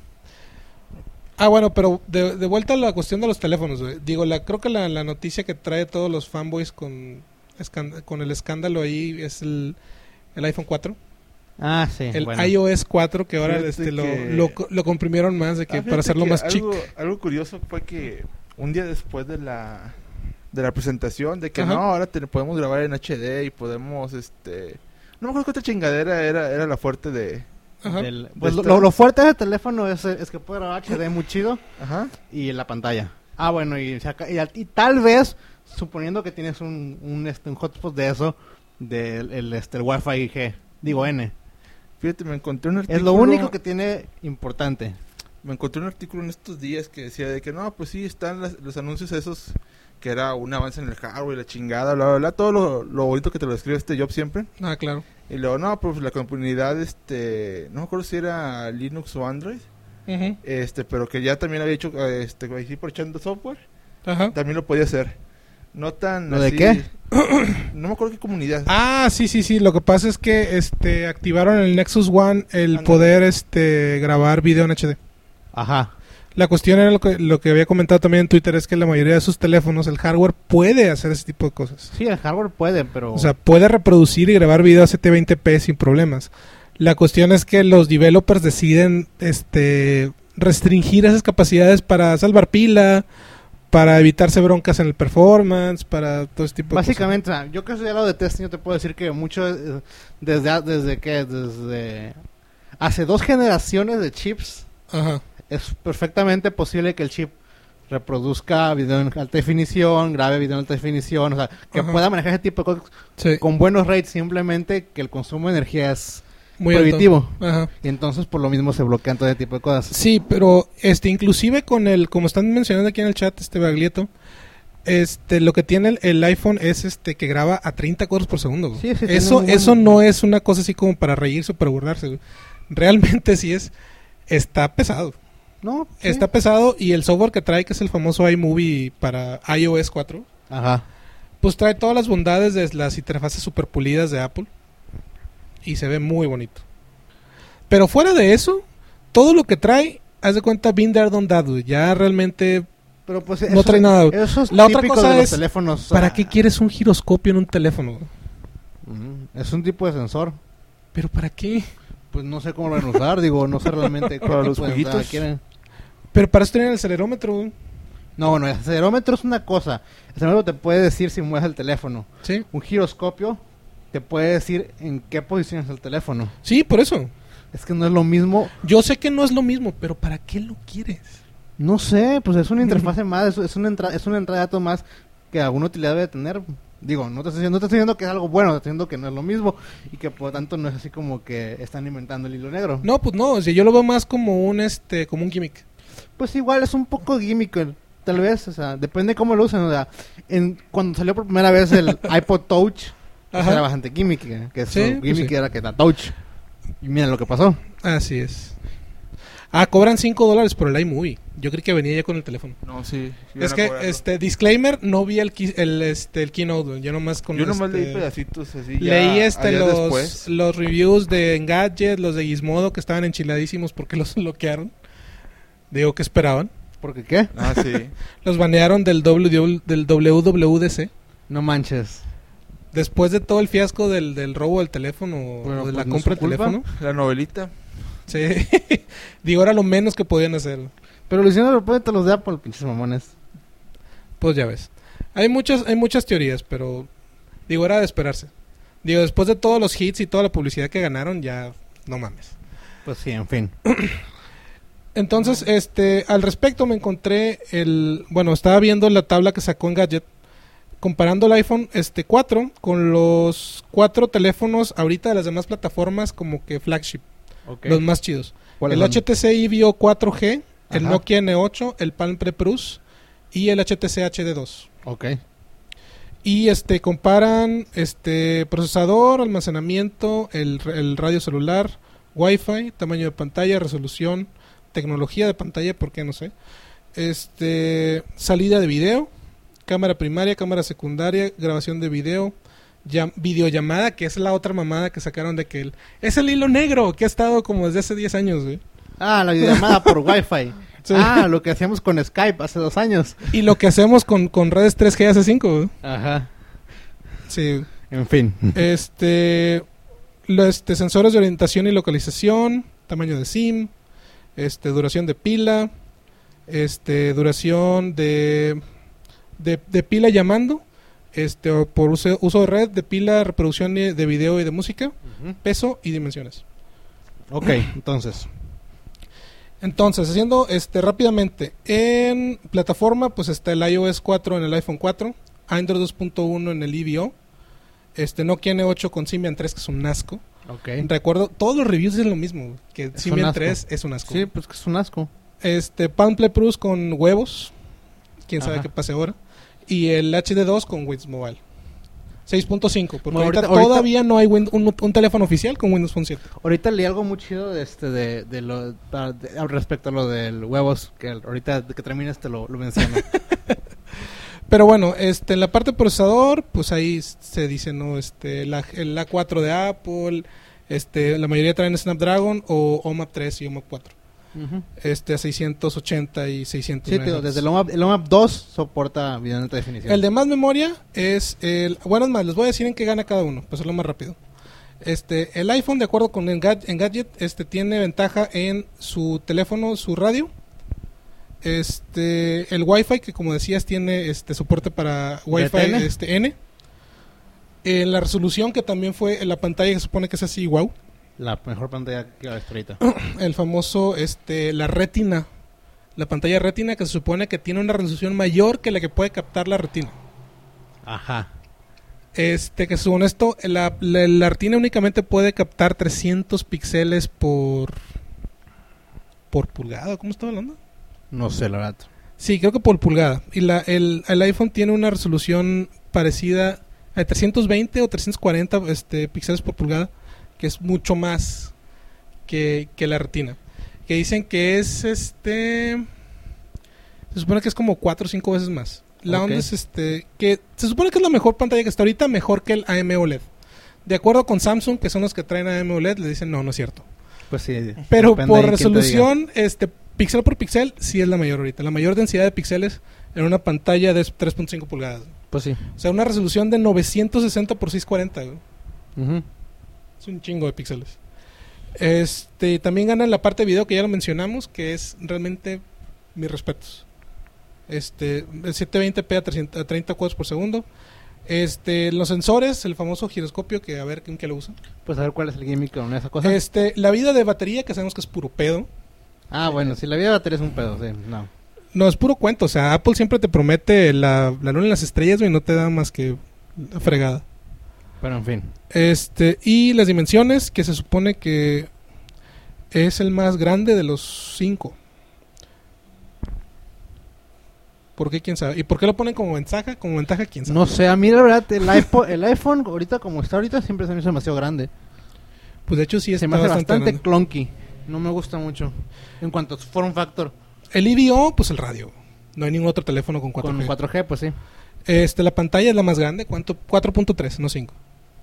Bueno, pero de vuelta a la cuestión de los teléfonos, güey. Digo, creo que la noticia que trae todos los fanboys con el escándalo ahí es el iPhone 4. Ah, sí. El iOS 4, que ahora lo comprimieron más para hacerlo más chic. Algo curioso fue que un día después de la presentación, de que Ajá. no, ahora podemos grabar en HD y podemos, no me acuerdo qué otra chingadera era la fuerte de... Ajá. Pues lo fuerte de ese teléfono es que puede grabar HD muy chido. Ajá. Y la pantalla. Bueno, y tal vez, suponiendo que tienes un hotspot de eso, del Wi-Fi G, digo N. Fíjate, me encontré un artículo... Es lo único que tiene importante. Me encontré un artículo en estos días que decía de que no, pues sí, están los anuncios esos, que era un avance en el hardware y la chingada, bla, bla, bla, todo lo bonito que te lo escribe Job siempre. Claro. Y luego, no, pues la comunidad, no me acuerdo si era Linux o Android, Uh-huh. pero que ya también había hecho, ahí por echando software, Ajá. también lo podía hacer. No tan ¿Lo de así- qué? No me acuerdo qué comunidad. Sí. Lo que pasa es que activaron en el Nexus One el Ándale. poder grabar video en HD. Ajá. La cuestión era lo que había comentado también en Twitter, es que la mayoría de sus teléfonos, el hardware puede hacer ese tipo de cosas. Sí, el hardware puede, pero... O sea, puede reproducir y grabar video a 720p sin problemas. La cuestión es que los developers deciden restringir esas capacidades para salvar pila, para evitarse broncas en el performance, para todo ese tipo de básicamente, o sea, yo que soy del lado de testing, yo te puedo decir que mucho desde hace 2 generaciones de chips, cosas. Ajá. es perfectamente posible que el chip reproduzca video en alta definición, grabe video en alta definición, o sea, que Ajá. pueda manejar ese tipo de cosas Sí. con buenos rates, simplemente que el consumo de energía es Muy prohibitivo. alto. Ajá. Y entonces por lo mismo se bloquean todo ese tipo de cosas. Sí, pero inclusive con como están mencionando aquí en el chat, Baglietto, lo que tiene el iPhone es que graba a 30 cuadros por segundo. Sí, sí, eso no es una cosa así como para reírse o para burlarse, güey. Realmente sí está pesado. No, sí. Está pesado, y el software que trae, que es el famoso iMovie para iOS 4, Ajá. pues trae todas las bondades de las interfaces super pulidas de Apple y se ve muy bonito. Pero fuera de eso, todo lo que trae, haz de cuenta, been there, done that, güey. Ya realmente Pero pues no trae nada, güey. Eso es La otra típico cosa de los es, teléfonos. ¿para qué quieres un giroscopio en un teléfono, güey? Es un tipo de sensor. ¿Pero para qué? Pues no sé cómo lo van a usar, digo, no sé realmente Para qué los tipo de jueguitos. sensor quieren. Pero para eso tienen el acelerómetro, güey. No, bueno, el acelerómetro es una cosa. El acelerómetro te puede decir si mueves el teléfono. Sí. Un giroscopio te puede decir en qué posición es el teléfono. Sí, por eso. Es que no es lo mismo. Yo sé que no es lo mismo, pero ¿para qué lo quieres? No sé, pues es una interfase más, es una entrada de datos más que alguna utilidad debe tener. Digo, no te estoy diciendo que es algo bueno, te estoy diciendo que no es lo mismo y que por lo tanto no es así como que están inventando el hilo negro. No, pues no, yo lo veo más como un gimmick. Pues igual es un poco gimmick, tal vez, o sea, depende cómo lo usen, o sea, cuando salió por primera vez el iPod Touch, pues Ajá. era bastante gimmick, que Sí, su pues gimmick sí. era que era Touch. Y mira lo que pasó. Así es. Cobran $5 por el iMovie. Yo creí que venía ya con el teléfono. No, sí. Es que, disclaimer, no vi el keynote, güey. Yo nomás leí pedacitos así. leí ya, ayer después. los reviews de Engadget, los de Gizmodo, que estaban enchiladísimos porque los bloquearon. Digo, ¿qué esperaban? ¿Por qué? Ah, sí. Los banearon del WWDC. No manches. Después de todo el fiasco del robo del teléfono, Bueno, o de pues la no es compra su del culpa. teléfono. La novelita. Sí. Digo, era lo menos que podían hacer. Pero lo hicieron de los de Apple, pinches mamones. Pues ya ves. Hay muchas teorías, pero digo, era de esperarse. Digo, después de todos los hits y toda la publicidad que ganaron, ya no mames. Pues sí, en fin. Entonces, al respecto me encontré estaba viendo la tabla que sacó Engadget comparando el iPhone 4 con los 4 teléfonos ahorita de las demás plataformas como que flagship, Okay. los más chidos. El son? HTC Ivio 4G, el Ajá. Nokia N8, el Palm Pre Plus y el HTC HD2. Ok. Y comparan procesador, almacenamiento, el radio celular, Wi-Fi, tamaño de pantalla, resolución, tecnología de pantalla, ¿por qué no sé? Salida de video, cámara primaria, cámara secundaria, grabación de video, videollamada, que es la otra mamada que sacaron de que es el hilo negro que ha estado como desde hace 10 años, güey. Ah, la videollamada por Wi-Fi. Sí. Ah, lo que hacíamos con Skype hace 2 años. Y lo que hacemos con redes 3G hace 5, güey. Ajá. Sí. En fin. Los sensores de orientación y localización, tamaño de SIM, duración de pila, duración de pila llamando, por uso de red, de pila, reproducción de video y de música, peso y dimensiones. Ok, Entonces, haciendo rápidamente, en plataforma pues está el iOS 4 en el iPhone 4, Android 2.1 en el EVO, Nokia N8 con Symbian 3, que es un asco. ok. Recuerdo, todos los reviews dicen lo mismo, que Es un Symbian asco. 3 es un asco. Sí, pues que es un asco. Palm Pre Plus con huevos, quién sabe Ajá. qué pase ahora, y el HD2 con Windows Mobile 6.5, porque Bueno, ahorita ahorita- todavía no hay un teléfono oficial con Windows Phone 7. Ahorita leí algo muy chido respecto a lo del huevos, que ahorita que termines te lo menciono. Pero bueno, en la parte de procesador, pues ahí se dice, ¿no? El A4 de Apple, la mayoría traen Snapdragon o OMAP 3 y OMAP 4. Ujú. A 680 y 600 Sí, tío, desde el OMAP 2 soporta video en alta definición. El de más memoria es bueno, es más, les voy a decir en qué gana cada uno, para hacerlo más rápido. El iPhone, de acuerdo con Engadget, tiene ventaja en su teléfono, su radio. El Wi-Fi, que como decías tiene soporte para Wi-Fi ¿VPN? N. La resolución, que también fue en la pantalla, que se supone que es así, wow. La mejor pantalla que hay ahorita. El famoso, la retina. La pantalla retina, que se supone que tiene una resolución mayor que la que puede captar la retina. Ajá. Que según esto, la retina únicamente puede captar 300 píxeles por pulgada. ¿Cómo estaba hablando? No sé, la verdad. Sí, creo que por pulgada. Y el iPhone tiene una resolución parecida a 320 o 340 píxeles por pulgada, que es mucho más que la retina. Que dicen que es se supone que es como 4 o 5 veces más. La onda es que se supone que es la mejor pantalla que está ahorita, mejor que el AMOLED. De acuerdo con Samsung, que son los que traen AMOLED, le dicen no es cierto. Pues sí. Pero por resolución, píxel por píxel, sí es la mayor ahorita. La mayor densidad de píxeles en una pantalla de 3.5 pulgadas. Pues sí. O sea, una resolución de 960 por 640. Uh-huh. Es un chingo de píxeles. También gana la parte de video que ya lo mencionamos, que es realmente mis respetos. El 720p a 30 cuadros por segundo. Los sensores, el famoso giroscopio, que a ver en qué lo usa. Pues a ver cuál es el gimmick con esa cosa. La vida de batería, que sabemos que es puro pedo. Ah, bueno, si la vida de batería es un pedo, sí, no. No, es puro cuento. O sea, Apple siempre te promete la luna y las estrellas, y no te da más que la fregada. Pero en fin. Y las dimensiones, que se supone que es el más grande de los 5. ¿Por qué? ¿Quién sabe? ¿Y por qué lo ponen como ventaja? Como ventaja, ¿quién sabe? No sé, a mí la verdad, el iPhone ahorita como está ahorita siempre se me hizo demasiado grande. Pues de hecho sí se me hace bastante grande. clunky. No me gusta mucho. En cuanto a form factor. El EVO, pues el radio. No hay ningún otro teléfono con 4G. Con 4G, pues sí. La pantalla es la más grande. ¿Cuánto? 4.3, no 5.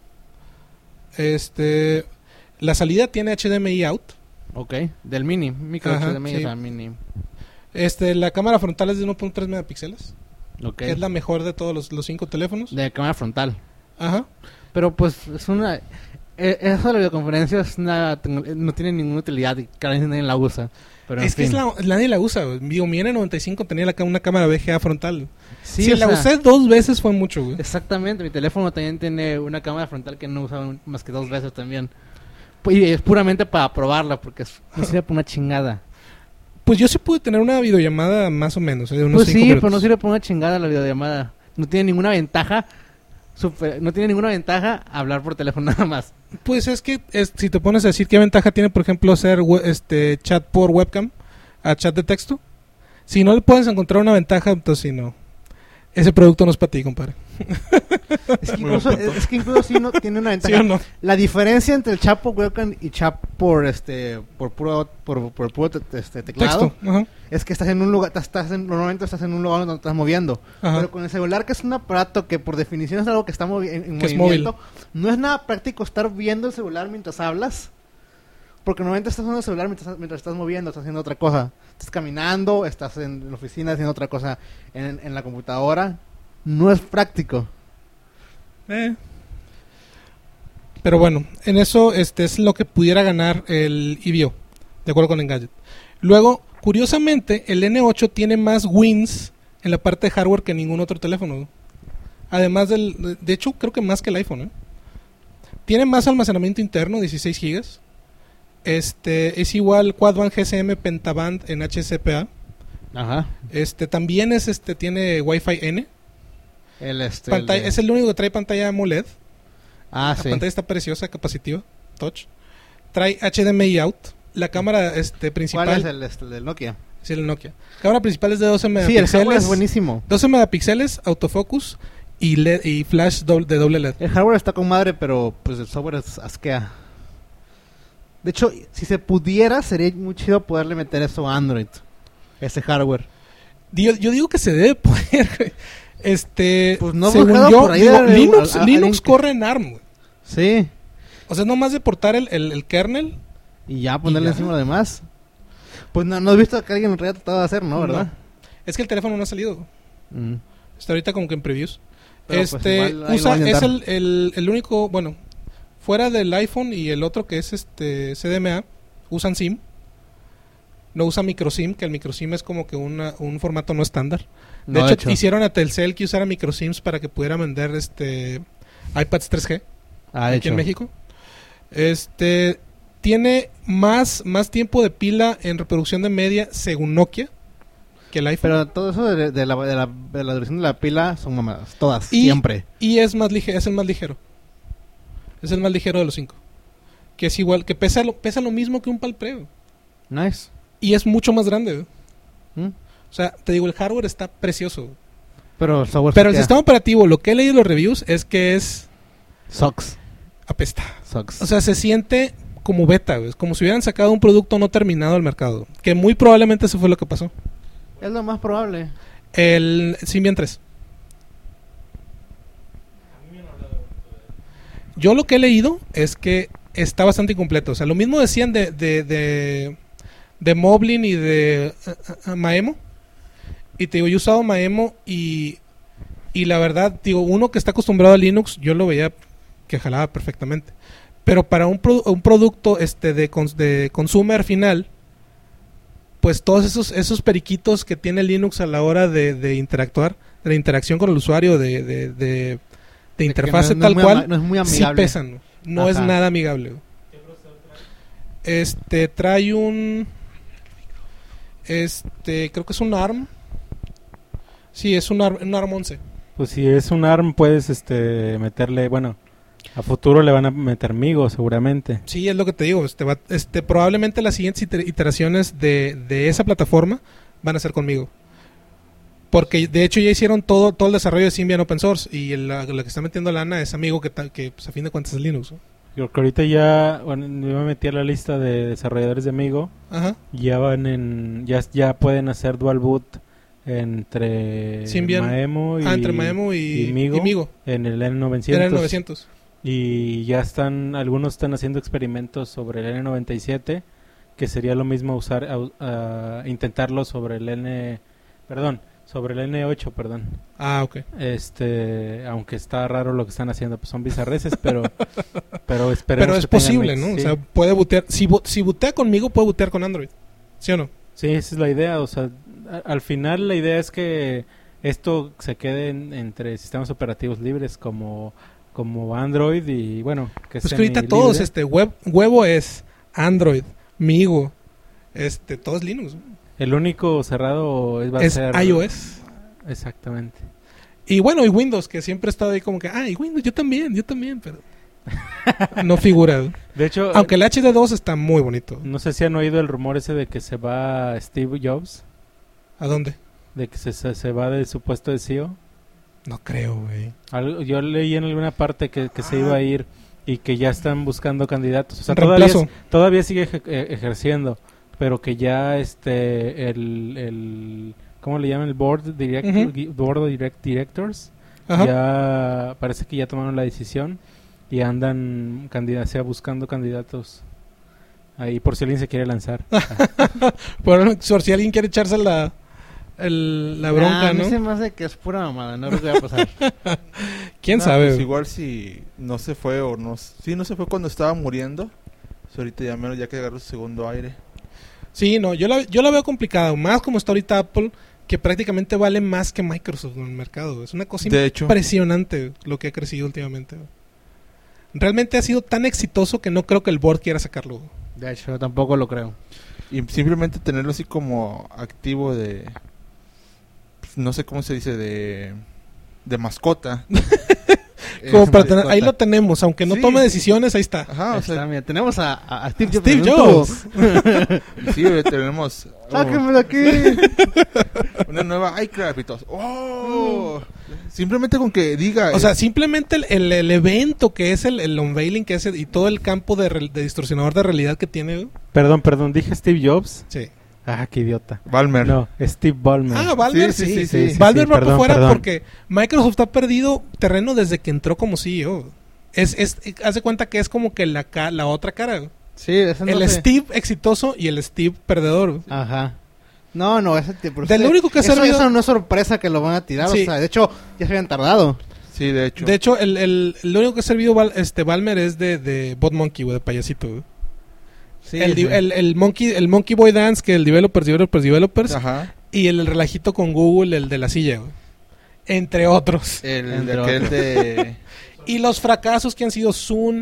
La salida tiene HDMI out. Ok, del micro HDMI, sí. O sea, mini. La cámara frontal es de 1.3 megapíxeles. Ok. Que es la mejor de todos los 5 teléfonos. De cámara frontal. Ajá. Pero pues es una... Eso de la videoconferencia no tiene ninguna utilidad y casi nadie la usa. Pero es que nadie la usa. Mi N95 tenía una cámara VGA frontal. Sí, si la usé 2 veces fue mucho, güey. Exactamente. Mi teléfono también tiene una cámara frontal que no usa más que 2 veces también. Y es puramente para probarla porque no sirve para una chingada. Pues yo sí pude tener una videollamada más o menos, de unos pues 5 sí, minutos. pero no sirve para una chingada la videollamada. No tiene ninguna ventaja. No tiene ninguna ventaja hablar por teléfono nada más. Pues es que si te pones a decir qué ventaja tiene, por ejemplo, hacer chat por webcam a chat de texto, si no le puedes encontrar una ventaja, entonces sí, no. Ese producto no es para ti, compadre. Es que incluso sí no tiene una ventaja. ¿Sí o no? La diferencia entre el chat por webcam y chat por puro teclado texto. es que estás en un lugar, normalmente estás en un lugar donde estás moviendo. Ajá. Pero con el celular, que es un aparato que por definición es algo que está en que movimiento, es no es nada práctico estar viendo el celular mientras hablas. Porque normalmente estás usando el celular mientras estás moviendo, estás haciendo otra cosa. Estás caminando, estás en la oficina haciendo otra cosa en la computadora. No es práctico. Pero bueno, en eso es lo que pudiera ganar el EVO, de acuerdo con Engadget. Luego, curiosamente, el N8 tiene más wins en la parte de hardware que ningún otro teléfono. Además de hecho, creo que más que el iPhone. Tiene más almacenamiento interno, 16 GB. Es igual Quad-Band GSM Pentaband en HCPA. Ajá. También tiene Wi-Fi N. Es el único que trae pantalla AMOLED. La pantalla está preciosa, capacitiva, touch. Trae HDMI out. La cámara principal. ¿Cuál es el del Nokia? Sí, el Nokia. La cámara principal es de 12 megapíxeles. Sí, el hardware es buenísimo. 12 megapíxeles, autofocus y LED, y flash de doble LED. El hardware está con madre, pero pues el software asquea. De hecho, si se pudiera, sería muy chido poderle meter eso a Android. Ese hardware. Yo digo que se debe poder. Pues no, según yo, por ahí Linux corre en ARM, güey. Sí. O sea, nomás de portar el kernel y ya ponerle encima lo demás. Pues no has visto que alguien en realidad tratado de hacer, ¿no? ¿Verdad? No. Es que el teléfono no ha salido. Está ahorita como que en previews. Pero es el único, bueno, fuera del iPhone y el otro que es CDMA, usan SIM. No usa microSIM, que el microSIM es como que un formato no estándar. De hecho, hicieron a Telcel que usara microSIMs para que pudiera vender iPads 3G aquí en México. Tiene más tiempo de pila en reproducción de media según Nokia que el iPhone. Pero todo eso de la duración de la pila son mamadas. Todas, Y- siempre. Y es más ligero, es el más ligero. Es el más ligero de los 5. Que es igual, que pesa lo mismo que un Palm Pre, güey. Nice. Y es mucho más grande, güey. ¿Mm? O sea, te digo, el hardware está precioso, güey. Pero el software Pero el se queda. sistema operativo, lo que he leído en los reviews es que es Sucks. apesta. Sucks. O sea, se siente como beta, güey. Es como si hubieran sacado un producto no terminado al mercado. Que muy probablemente eso fue lo que pasó. es lo más probable. El Symbian 3. Yo lo que he leído es que está bastante incompleto. O sea, lo mismo decían de Moblin y de Maemo. Y te digo, yo he usado Maemo y la verdad, digo, uno que está acostumbrado a Linux, yo lo veía que jalaba perfectamente. Pero para un producto de consumer final, pues todos esos periquitos que tiene Linux a la hora de interactuar, de la interacción con el usuario, de interfase no es tal muy cual, no es muy sí amigable. pesan. No es Ajá. nada amigable. Trae un... creo que es un ARM. Sí, es un ARM 11. Pues si es un ARM puedes meterle, bueno, a futuro le van a meter Migo seguramente. Sí, es lo que te digo. Probablemente las siguientes iteraciones de esa plataforma van a ser conmigo. Porque de hecho ya hicieron todo el desarrollo de Symbian Open Source. Y la que está metiendo lana es Amigo, que pues, a fin de cuentas es Linux, ¿no? Yo creo que ahorita ya, bueno, yo me metí a la lista de desarrolladores de Migo. Ajá. Ya van ya pueden hacer dual boot entre Symbian. Maemo y, Entre Maemo y Migo en el N900. Era el 900. Y ya algunos están haciendo experimentos sobre el N97, que sería lo mismo intentarlo sobre el sobre el N8, perdón. Ah, ok. Aunque está raro lo que están haciendo, pues son bizarreces, pero esperemos Pero es que tengan posible, ¿no? sí. O sea, puede bootear. Si bootea conmigo, puede bootear con Android. ¿Sí o no? Sí, esa es la idea, o sea, al final la idea es que esto se quede entre sistemas operativos libres como Android y bueno, que Pues que ahorita todos, Huevo es Android, Migo, todo es Linux. El único cerrado va a Es ser iOS. Exactamente. Y bueno, y Windows, que siempre ha estado ahí como que, y Windows, yo también, pero no figura. De hecho, Aunque el HD2 está muy bonito. no sé si han oído el rumor ese de que se va Steve Jobs, ¿A dónde? de que se va de su puesto de CEO. No creo, güey. Yo leí en alguna parte que se iba a ir y que ya están buscando candidatos. O sea, Reemplazo. todavía sigue ejerciendo, pero que ya ¿cómo le llaman? El Board of Directors. Ajá. Ya parece que ya tomaron la decisión y andan buscando candidatos ahí por si alguien se quiere lanzar. Por si alguien quiere echarse la bronca, A mí ¿no? se me hace que es pura mamada. No creo que vaya a pasar. ¿Quién No, sabe? pues igual si no se fue o no... Sí, no se fue cuando estaba muriendo. Pues ahorita ya menos ya que agarró su segundo aire. Sí, no, yo la veo complicada. Más como está ahorita Apple, que prácticamente vale más que Microsoft en el mercado. Es una cosa De hecho. impresionante lo que ha crecido últimamente. Realmente ha sido tan exitoso que no creo que el board quiera sacarlo. De hecho, yo tampoco lo creo. Y simplemente tenerlo así como activo de... No sé cómo se dice, de mascota. Como para tener, ahí lo tenemos, aunque no Sí. tome decisiones, ahí está. Ajá, Ahí o sea, está, mira, tenemos a Steve Jobs. Steve en un tubo. Jobs. y sí, tenemos ¡Sáquenme de aquí! una nueva iCraft y todo. ¡Oh! Simplemente con que diga... O sea, simplemente el evento que es el unveiling que es y todo el campo de distorsionador de realidad que tiene. Perdón, dije Steve Jobs. Sí. Ah, qué idiota. Balmer. No, Steve Ballmer. Ballmer Sí, sí. sí, Ballmer va por perdón, fuera perdón. porque Microsoft ha perdido terreno desde que entró como CEO. Haz de cuenta que es como que la otra cara. Sí, ese no El sé. Steve exitoso y el Steve perdedor. Ajá. No, ese tipo. Del único que ha eso, servido- eso no es sorpresa que lo van a tirar. Sí. O sea, de hecho, ya se habían tardado. Sí, de hecho. De hecho, el único que ha servido Ballmer es de Bot Monkey, güey, de payasito. Güey. Sí, el Monkey Boy Dance, que el Developers. Ajá. Y el relajito con Google, el de la silla, güey. Entre otros. El de Entre aquel otros. de... Y los fracasos que han sido Zoom,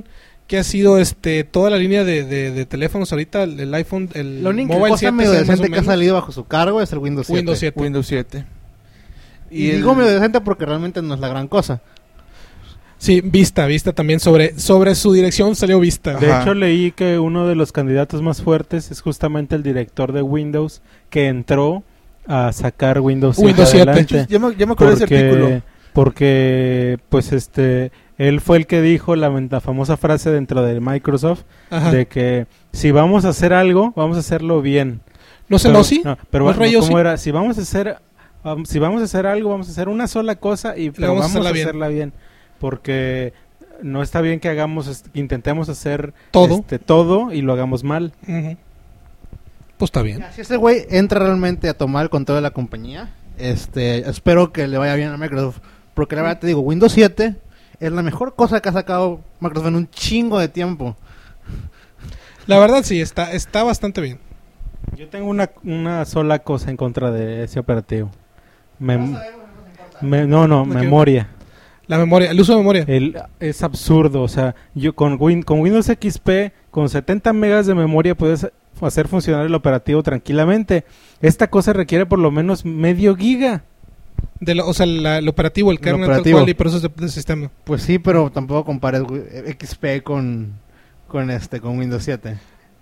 que ha sido toda la línea de teléfonos ahorita, el iPhone, el La única Mobile cosa 7 medio más o decente que ha menos. salido bajo su cargo es el Windows 7. Windows 7. Windows 7. Y digo medio decente porque realmente no es la gran cosa. Sí, Vista también sobre su dirección salió Vista. De Ajá. hecho, leí que uno de los candidatos más fuertes es justamente el director de Windows que entró a sacar Windows 7 Windows 7. adelante. Ya me acuerdo de ese artículo. Porque pues él fue el que dijo la famosa frase dentro de Microsoft Ajá. de que si vamos a hacer algo, vamos a hacerlo bien. ¿No es el Pero- OSI? no, pero ¿No es Ray ¿cómo OSI? era? Si vamos a hacer algo, vamos a hacer una sola cosa y pero vamos a vamos a hacerla hacerla bien, porque no está bien que intentemos hacer Todo. todo y lo hagamos mal. Ujú. Pues está bien. Si ese güey entra realmente a tomar el control de la compañía, espero que le vaya bien a Microsoft. Porque la verdad te digo, Windows 7 es la mejor cosa que ha sacado Microsoft en un chingo de tiempo. La verdad sí, está bastante bien. Yo tengo una sola cosa en contra de ese operativo. ¿De qué? Memoria. La memoria, el uso de memoria. Es absurdo, o sea, yo con Windows XP, con 70 megas de memoria puedes hacer funcionar el operativo tranquilamente. Esta cosa requiere por lo menos medio giga. O sea, el operativo, el kernel tal operativo. cual y procesos del sistema. Pues sí, pero tampoco compares XP con Windows 7.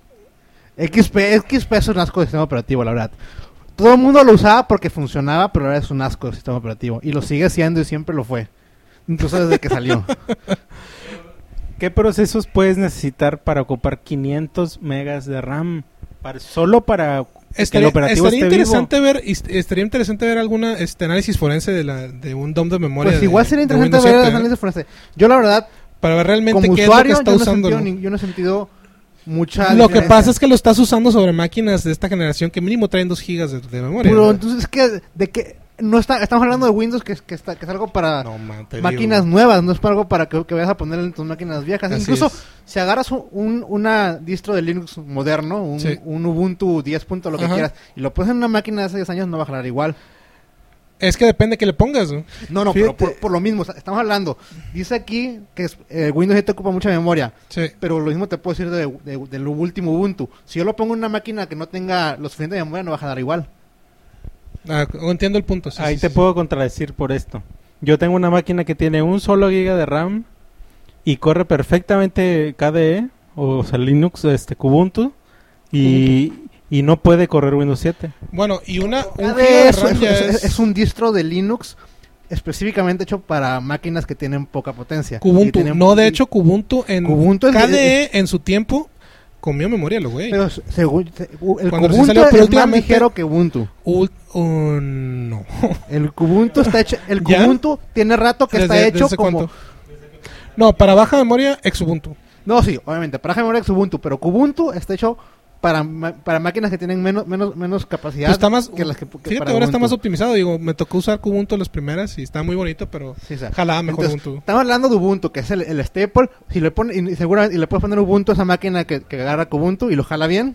XP es un asco de sistema operativo, la verdad. Todo el mundo lo usaba porque funcionaba, pero ahora es un asco de sistema operativo. Y lo sigue siendo y siempre lo fue. Incluso desde que salió. ¿Qué procesos puedes necesitar para ocupar 500 megas de RAM? Solo para que el operativo esté estaría interesante ver alguna análisis forense de un DOM de memoria. Pues igual sería interesante Windows ver 7, el análisis forense. Yo la verdad, para ver realmente como qué es lo que usuario, está usando. yo no he sentido mucha Lo que diferencia. pasa es que lo estás usando sobre máquinas de esta generación que mínimo traen 2 gigas de memoria. Pero ¿no? entonces de que no estamos hablando de Windows que es algo para No, man, te máquinas digo. nuevas, no es para algo para que vayas a poner en tus máquinas viejas. Así Incluso es. si agarras una distro de Linux moderno, Sí. un Ubuntu 10. Lo que Ajá. quieras, y lo pones en una máquina de hace 10 años, no va a jalar igual. Es que depende que le pongas, ¿no? No, pero Fíjate. por lo mismo, estamos hablando. Dice aquí que Windows 7 ocupa mucha memoria, Sí. pero lo mismo te puedo decir del último Ubuntu. Si yo lo pongo en una máquina que no tenga lo suficiente de memoria, no va a jalar igual. Entiendo el punto. Sí, Ahí sí, te sí. puedo contradecir por esto. Yo tengo una máquina que tiene un solo giga de RAM y corre perfectamente KDE, o sea, Linux, Kubuntu, y no puede correr Windows 7. Bueno, y un giga KDE de RAM ya es un distro de Linux específicamente hecho para máquinas que tienen poca potencia. Kubuntu. Y tienen- No, de hecho, Kubuntu en Kubuntu es- KDE en su tiempo comió memoria, lo güey. Pero el Cuando recién Kubuntu salió, pero es más últimamente- ligero que Ubuntu. No. El Kubuntu está hecho, el ¿Ya? Kubuntu tiene rato que está hecho ¿Desde como cuánto? No, para baja memoria, Exubuntu. no, sí, obviamente, para memoria es Ubuntu, pero Kubuntu está hecho para máquinas que tienen menos capacidad Pues está más, que las que fíjate, para ahora está Ubuntu. más optimizado. Digo, me tocó usar Kubuntu las primeras y está muy bonito, pero Sí, o sea, jalaba mejor entonces, Ubuntu. estamos hablando de Ubuntu, que es el staple. Si le pones, y seguramente, y le puedes poner Ubuntu a esa máquina que agarra Kubuntu y lo jala bien.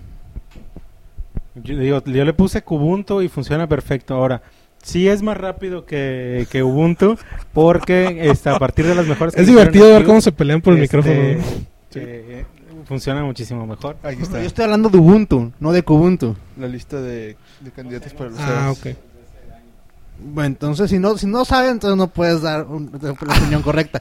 Yo le puse Kubuntu y funciona perfecto. Ahora, sí es más rápido que Ubuntu porque a partir de las mejores... Es divertido ver cómo se pelean por el micrófono. Funciona muchísimo mejor. Ahí Yo está estoy hablando de Ubuntu, no de Kubuntu. la lista de candidatos para los Ah, CEOs. ok. Bueno, entonces si no sabes, entonces no puedes dar la opinión correcta.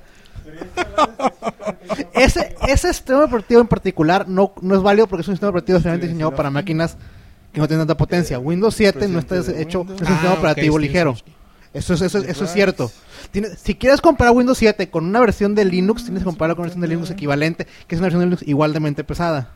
Ese sistema operativo en particular no es válido porque es un sistema operativo especialmente diseñado para máquinas que no tienen tanta potencia. Windows 7 no está hecho, es un sistema operativo ok, sí, ligero. sí, sí. Eso es cierto. Si quieres comparar Windows 7 con una versión de Linux, tienes que compararlo con una versión de Linux equivalente, que es una versión de Linux igualmente pesada.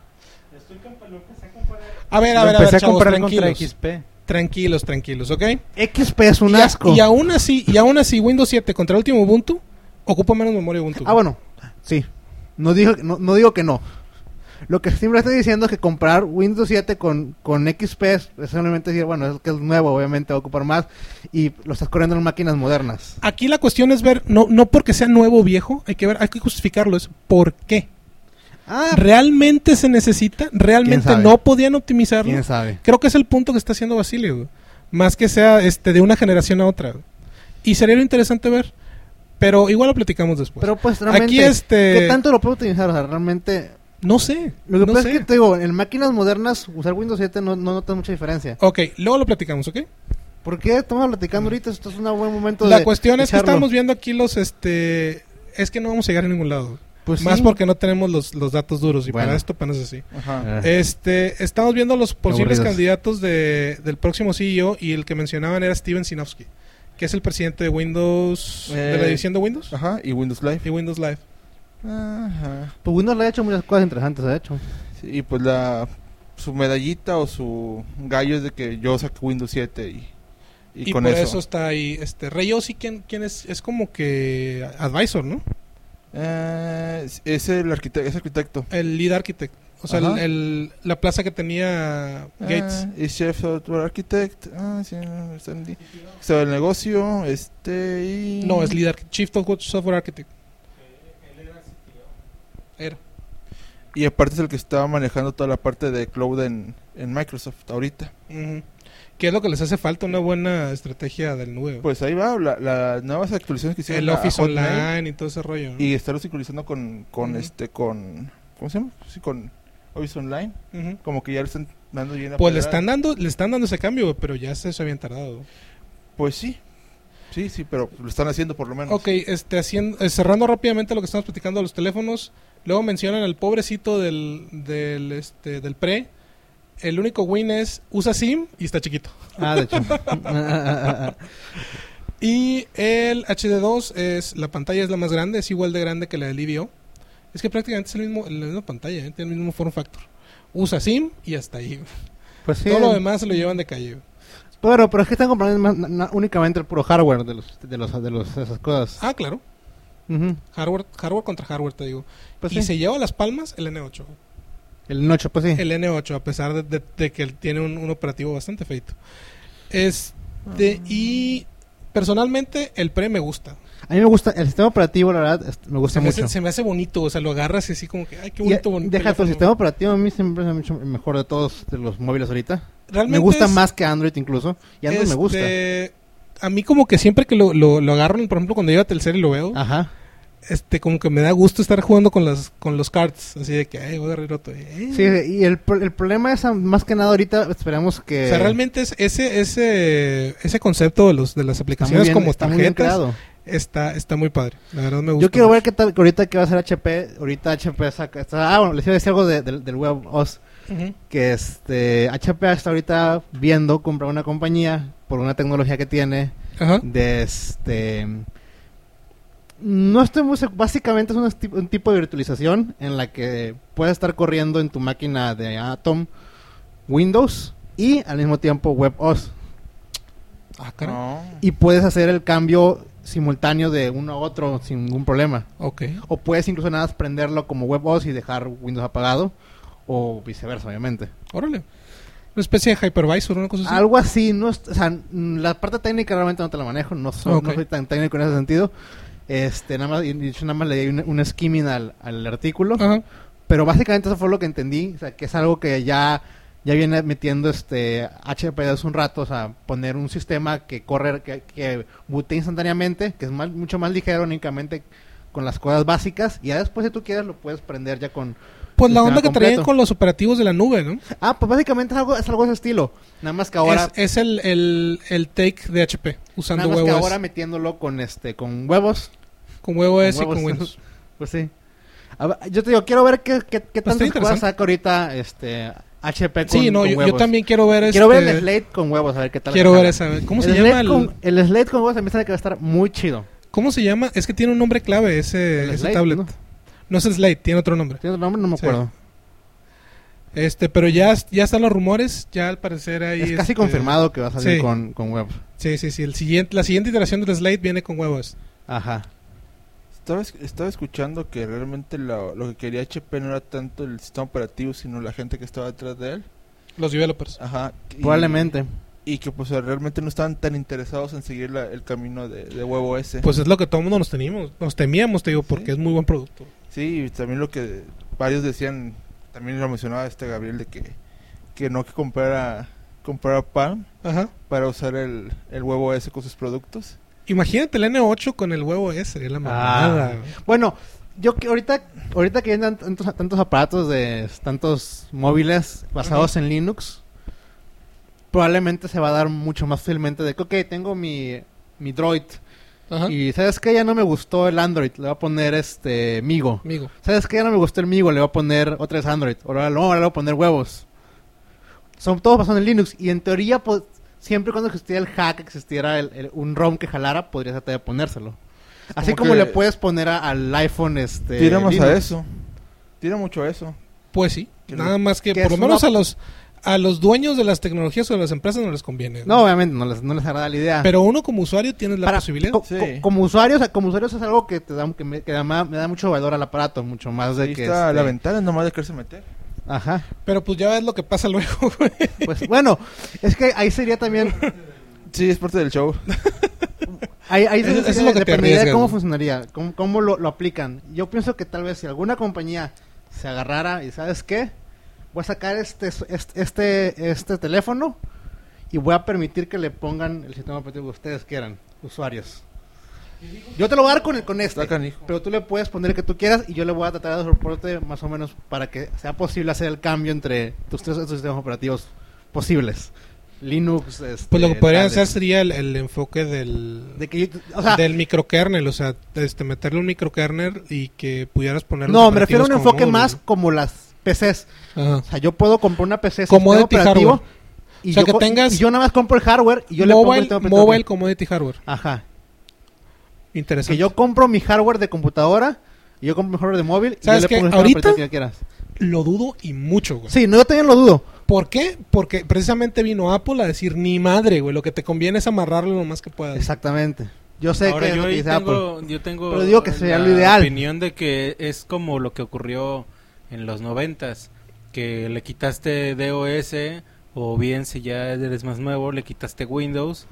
A ver, Empecé a chavos, comprar contra tranquilos. XP. Tranquilos, ¿ok? XP es un asco. Y aún así, Windows 7 contra el último Ubuntu ocupa menos memoria Ubuntu. Ah, bueno, sí. No digo que no. Lo que siempre estoy diciendo es que comprar Windows 7 con XP es simplemente decir, bueno, es que es nuevo, obviamente va a ocupar más y lo estás corriendo en máquinas modernas. Aquí la cuestión es ver, no porque sea nuevo o viejo, hay que justificarlo, es por qué. Ah, ¿Realmente se necesita? ¿Realmente ¿Quién sabe? no podían optimizarlo? quién sabe. Creo que es el punto que está haciendo Basilio, güey. Más que sea de una generación a otra, güey. Y sería lo interesante ver. Pero igual lo platicamos después. Pero pues realmente, Aquí ¿qué tanto lo puedo utilizar? O sea, realmente... No sé. Lo que no pasa sé. es que te digo, en máquinas modernas usar Windows 7 no notas mucha diferencia. Ok, luego lo platicamos, ¿ok? ¿Por qué estamos platicando ahorita? Esto es un buen momento La de cuestión es que echarlo. estamos viendo aquí los, es que no vamos a llegar a ningún lado. Pues Más sí. porque no tenemos los datos duros y Bueno. para esto apenas así. Ajá. Estamos viendo los posibles Aburridos. candidatos del próximo CEO y el que mencionaban era Steven Sinofsky, que es el presidente de Windows, de la división de Windows Ajá, y Windows Live. y Windows Live. Ajá. Pues Windows le ha hecho muchas cosas interesantes, de hecho. Sí, y pues su medallita o su gallo es de que yo saqué Windows 7 y Y con por eso. eso está ahí. Rey Ossi, ¿quién es? Es como que advisor, ¿no? Es el arquitecto. El lead architect. O sea, Ajá. la plaza que tenía Gates. Es Chef Software Architect. Sí, está del negocio. Y... No, es lead Chief Software Architect. Era. Y aparte es el que estaba manejando toda la parte de cloud en Microsoft ahorita. Ujú. ¿Qué es lo que les hace falta? Una buena estrategia del nube. Pues ahí va, las nuevas actualizaciones que hicieron el a Office Hotmail Online y todo ese rollo, ¿no? y estarlo sincronizando con Ujú. ¿cómo se llama? Sí, con Office Online. Ujú. Como que ya le están dando llena. Pues le están dando ese cambio, pero ya se habían tardado. Pues sí. Sí, pero lo están haciendo por lo menos. Ok, cerrando rápidamente lo que estamos platicando de los teléfonos. Luego mencionan al pobrecito del Pre. El único win es usa SIM y está chiquito. De hecho. Y el HD2 la pantalla es la más grande, es igual de grande que la del EVO. Es que prácticamente es la misma pantalla, tiene el mismo form factor. Usa SIM y hasta ahí. Pues sí. Todo lo demás se lo llevan de calle. Pero es que están comprando únicamente el puro hardware de esas cosas. Ah, claro. Ujú. Hardware contra hardware, te digo. Pues y sí. se lleva las palmas el N8. El Noche, pues sí. El N8, a pesar de que él tiene un operativo bastante feito. Y personalmente el Pre me gusta. A mí me gusta, el sistema operativo, la verdad, me gusta mucho. Se me hace bonito, o sea, lo agarras y así como que, ay, qué Y, bonito. deja tu teléfono. sistema operativo, a mí siempre es mucho el mejor de todos de los móviles ahorita. Realmente Me gusta es- más que Android incluso. Y Android me gusta. A mí como que siempre que lo agarro, por ejemplo, cuando llego a Telcel y lo veo, Ajá. como que me da gusto estar jugando con los cards, así de que, ay, voy a agarrar otro. Sí, y el problema es más que nada ahorita esperamos que... O sea, realmente es ese concepto de las está muy aplicaciones bien, como está muy bien tarjetas creado. está muy padre. La verdad me gusta. Yo quiero mucho. ver qué tal ahorita que va a hacer HP. Ahorita HP saca... bueno, les iba a decir algo del WebOS. Ujú. Que HP está ahorita viendo comprar una compañía por una tecnología que tiene Ajá. no estoy muy básicamente es un tipo de virtualización en la que puedes estar corriendo en tu máquina de Atom Windows y al mismo tiempo WebOS Ah, caray. No. y puedes hacer el cambio simultáneo de uno a otro sin ningún problema, Ok. o puedes incluso nada más prenderlo como WebOS y dejar Windows apagado o viceversa, obviamente. Órale. Una especie de hypervisor, una cosa así. Algo así, no es- o sea, la parte técnica realmente no te la manejo, no Ok. soy tan técnico en ese sentido. Nada más, y de hecho, nada más le di un skimming al artículo, Ajá. pero básicamente eso fue lo que entendí, o sea, que es algo que ya viene metiendo HP hace un rato, o sea, poner un sistema que corre, que bootea instantáneamente, que es mucho más ligero únicamente con las cosas básicas, y ya después si tú quieres lo puedes prender ya con... Pues la sistema onda que traían completo. con los operativos de la nube, ¿no? Pues básicamente es algo de ese estilo, nada más que ahora... Es el take de HP, usando Nada más que huevos. ahora metiéndolo con huevos. Con huevos y Con huevos. con Windows. Pues sí. A ver, yo te digo, quiero ver qué está tantas cosas interesante. saca ahorita HP con, Sí, no, con yo huevos. también quiero ver Quiero ver el Slate con huevos, a ver qué tal. Quiero jala. ver esa. ¿Cómo se El llama? Slate el Slate con huevos a mí me parece que va a estar muy chido. ¿Cómo se llama? Es que tiene un nombre clave ese El Slate, tablet. ¿no? No es el Slate, tiene otro nombre. ¿Tiene otro nombre? No me Sí. acuerdo. Pero ya están los rumores, ya al parecer ahí Es casi confirmado que va a salir sí. con huevos. Sí. La siguiente iteración del Slate viene con huevos. Ajá. Estaba escuchando que realmente lo que quería HP no era tanto el sistema operativo, sino la gente que estaba detrás de él. Los developers. Ajá. Probablemente. Y que pues realmente no estaban tan interesados en seguir el camino de WebOS. Pues es lo que todo el mundo nos temíamos, te digo, porque Sí. es muy buen producto. Sí, y también lo que varios decían, también lo mencionaba Gabriel, de que no que comprara Palm Ajá. para usar el WebOS con sus productos. Imagínate el N8 con el huevo ese, sería la mamada. Bueno, yo que ahorita que hay tantos aparatos tantos móviles basados en Linux, probablemente se va a dar mucho más fácilmente de que, ok, tengo mi Droid. Ajá. Y ¿sabes qué? Ya no me gustó el Android, le voy a poner Migo. Amigo. ¿Sabes qué? Ya no me gustó el Migo, le voy a poner otra vez Android. Ahora le voy a poner huevos. Son todos basados en Linux. Y en teoría, pues, siempre cuando existiera el hack, existiera un ROM que jalara, podrías tratar de ponérselo. Así como que le puedes poner al iPhone tira más Linux. a eso. Tira mucho a eso. Pues sí. Que Nada más que que por lo es menos una- a los dueños de las tecnologías o de las empresas no les conviene. No, obviamente, no les agrada la idea. Pero uno como usuario tienes la posibilidad. Sí. Como usuarios es algo que me da mucho valor al aparato, mucho más de Ahí que está la ventana, nomás de quererse meter. Ajá. Pero pues ya ves lo que pasa luego, güey. Pues bueno, es que ahí sería también Sí, es parte del show. ahí Eso es lo que te dependería de arriesgas, cómo ¿no? funcionaría, cómo lo aplican. Yo pienso que tal vez si alguna compañía se agarrara y ¿sabes qué? Voy a sacar este teléfono y voy a permitir que le pongan el sistema operativo que ustedes quieran, usuarios. Yo te lo voy a dar con este, Está canijo. pero tú le puedes poner el que tú quieras y yo le voy a tratar de dar soporte más o menos para que sea posible hacer el cambio entre tus tres estos sistemas operativos posibles. Linux, Pues lo que podrían tal, hacer sería el enfoque del del microkernel, o sea, meterle un microkernel y que pudieras poner los no, me refiero a un operativos como enfoque módulos. más como las PCs. Ajá. O sea, yo puedo comprar una PC sin Commodity sistema operativo hardware. y O sea, yo que tengas y yo nada más compro el hardware y yo le pongo el Mobile, sistema operativo. mobile commodity hardware. Ajá. Interesante. Que yo compro mi hardware de computadora y yo compro mi hardware de móvil y yo ¿Sabes le qué? pongo el sistema Ahorita- operativo que yo quieras. Lo dudo y mucho, güey. Sí, no, yo también lo dudo. ¿Por qué? Porque precisamente vino Apple a decir, ni madre, güey, lo que te conviene es amarrarlo lo más que puedas. Exactamente. Yo sé Ahora que es lo yo que ahí dice Apple. yo tengo Pero digo que sería la lo ideal. opinión de que es como lo que ocurrió en los 90s, que le quitaste DOS o bien si ya eres más nuevo le quitaste Windows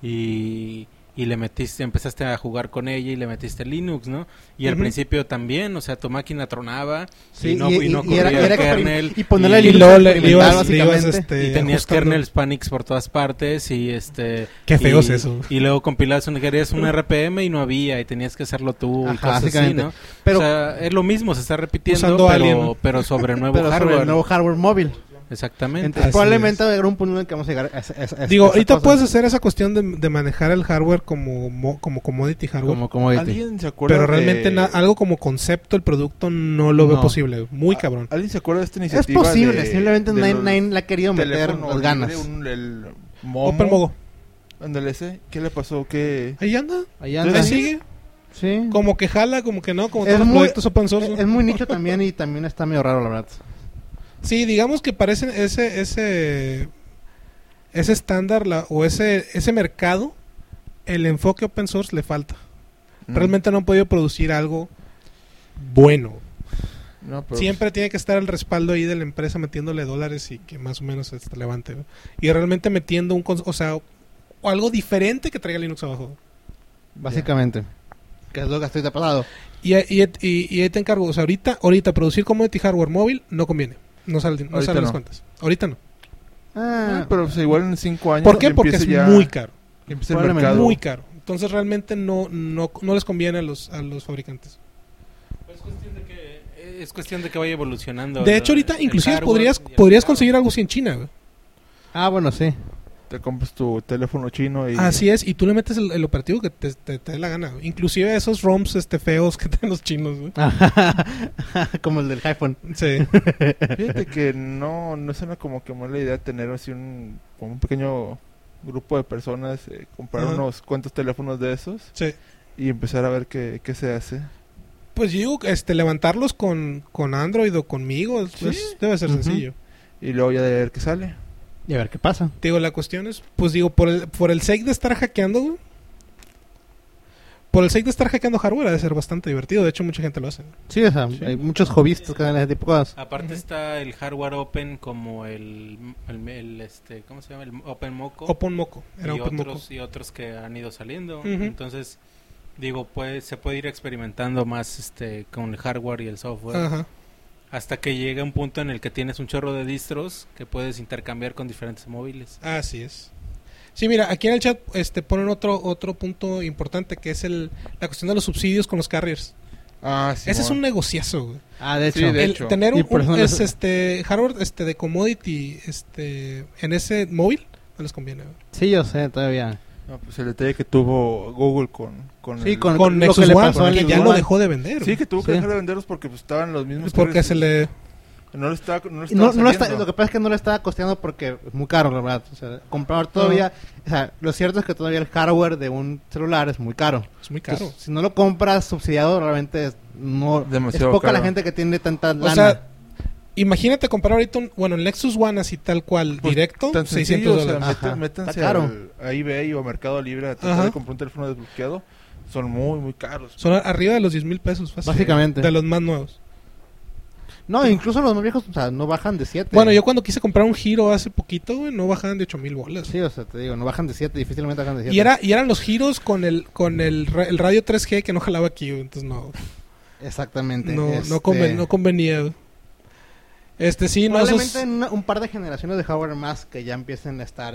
y le metiste, empezaste a jugar con ella y le metiste Linux, ¿no? Y al Ujú. principio también, o sea, tu máquina tronaba Sí, y no corría era el kernel y ponerle Y el luego Linux le ibas, básicamente. y tenías ajustando. kernels Panics por todas partes y Qué feo y- es eso. Y luego compilabas querías un RPM y no había y tenías que hacerlo tú y Ajá, cosas así, básicamente. ¿no? Pero- o sea, es lo mismo, se está repitiendo, Usando pero, Alien, ¿no? pero sobre nuevo Pero sobre hardware. el nuevo hardware móvil. Exactamente. Entonces, Así probablemente va a llegar un punto en el que vamos a llegar a esa Digo, esa ahorita cosa. puedes hacer esa cuestión de manejar el hardware como commodity hardware. como commodity. ¿Alguien se acuerda Pero realmente de... algo como concepto, el producto, no lo veo No. posible. Muy cabrón. ¿Alguien se acuerda de esta Es iniciativa? posible, de- simplemente de los nadie le ha querido meter teléfonos las ganas. libre, el Momo? OpenMogo. Ándale ese. ¿Qué le pasó? ¿Qué? Ahí anda. Ahí Ahí anda. sigue. Sí. Como que jala, como que no, como Es todos los muy- proyectos open source. Es muy nicho también y también está medio raro, la verdad. Sí, digamos que parece ese estándar o ese mercado, el enfoque open source le falta. Realmente no han podido producir algo bueno. No, pero Siempre tiene que estar el respaldo ahí de la empresa metiéndole dólares y que más o menos se levante, ¿no? Y realmente metiendo o algo diferente que traiga Linux abajo. Básicamente. Que es lo que estoy tapado. Y ahí te encargo, o sea, ahorita producir commodity hardware móvil no conviene. No salen Ahorita las no. cuentas. Ahorita no. pero pues, igual en 5 años ¿Por qué? Porque es empiece ya- muy caro. empiece el Probablemente. mercado. Muy caro. Entonces realmente no les conviene a los fabricantes. Pues es cuestión de que vaya evolucionando. De hecho, ahorita el inclusive hardware podrías y el podrías mercado. conseguir algo así en China, güey. Ah, bueno, sí. Te compras tu teléfono chino y... Así es, y tú le metes el operativo que te dé la gana, güey. Inclusive esos ROMs feos que tienen los chinos, güey. Como el del iPhone. Sí. Fíjate que no suena como que mala idea tener así como un pequeño grupo de personas, comprar Ajá. unos cuantos teléfonos de esos Sí. y empezar a ver qué se hace. Pues yo digo, levantarlos con Android o conmigo, Sí. debe ser Ujú. sencillo. Y luego ya de ver qué sale. Y a ver qué pasa. Te digo, la cuestión es, pues digo, por el sake de estar hackeando, güey. Por el sake de estar hackeando hardware ha de ser bastante divertido. De hecho, mucha gente lo hace. Sí, o sea, Sí. hay muchos hobbyistas que hacen ese tipo de cosas. Aparte Ujú. está el hardware open como el ¿cómo se llama? El Open Moco. Open Moco. Era y Open Moco. otros que han ido saliendo. Ujú. Entonces, digo, se puede ir experimentando más con el hardware y el software. Ajá. Hasta que llega un punto en el que tienes un chorro de distros que puedes intercambiar con diferentes móviles. Así es. Sí, mira, aquí en el chat ponen otro punto importante, que es la cuestión de los subsidios con los carriers. Ah, sí. Ese es un negociazo, güey. Ah, de hecho. Sí, de El hecho. tener Y por eso hardware de commodity en ese móvil no les conviene, güey. Sí, yo sé, todavía. No, pues el detalle que tuvo Google con Sí, el- con Con lo Nexus que le One, pasó al que ya Nexus lo One. dejó de vender. Sí, que tuvo que Sí. dejar de venderlos porque pues, estaban los mismos porque carriers. se le... No le estaba, no le Y no, estaba no está, saliendo. lo que pasa es que no le estaba costeando porque es muy caro, la verdad. O sea, comprar todavía... O sea, lo cierto es que todavía el hardware de un celular es muy caro. Es muy caro. Entonces, si no lo compras subsidiado, realmente es Demasiado poca la caro. gente que tiene tanta lana. O sea, imagínate comprar ahorita el Nexus One así tal cual, Pues, directo, tan $600. sencillo, o sea, Ajá. métanse Está caro. a eBay o a Mercado Libre a tratar Ajá. de comprar un teléfono desbloqueado. Son muy, muy caros. Son arriba de los 10,000 pesos. Fácil. Básicamente. De los más nuevos. No, incluso los más viejos, o sea, no bajan de 7. Bueno, yo cuando quise comprar un Hero hace poquito, güey, no bajaban de 8,000 bolas. Sí, o sea, te digo, no bajan de 7, difícilmente bajan de 7. Y eran los Heroes con el radio 3G que no jalaba aquí, güey, entonces no. Exactamente. No convenía, güey. Sí, no, Probablemente esos... en un par de generaciones de hardware más que ya empiecen a estar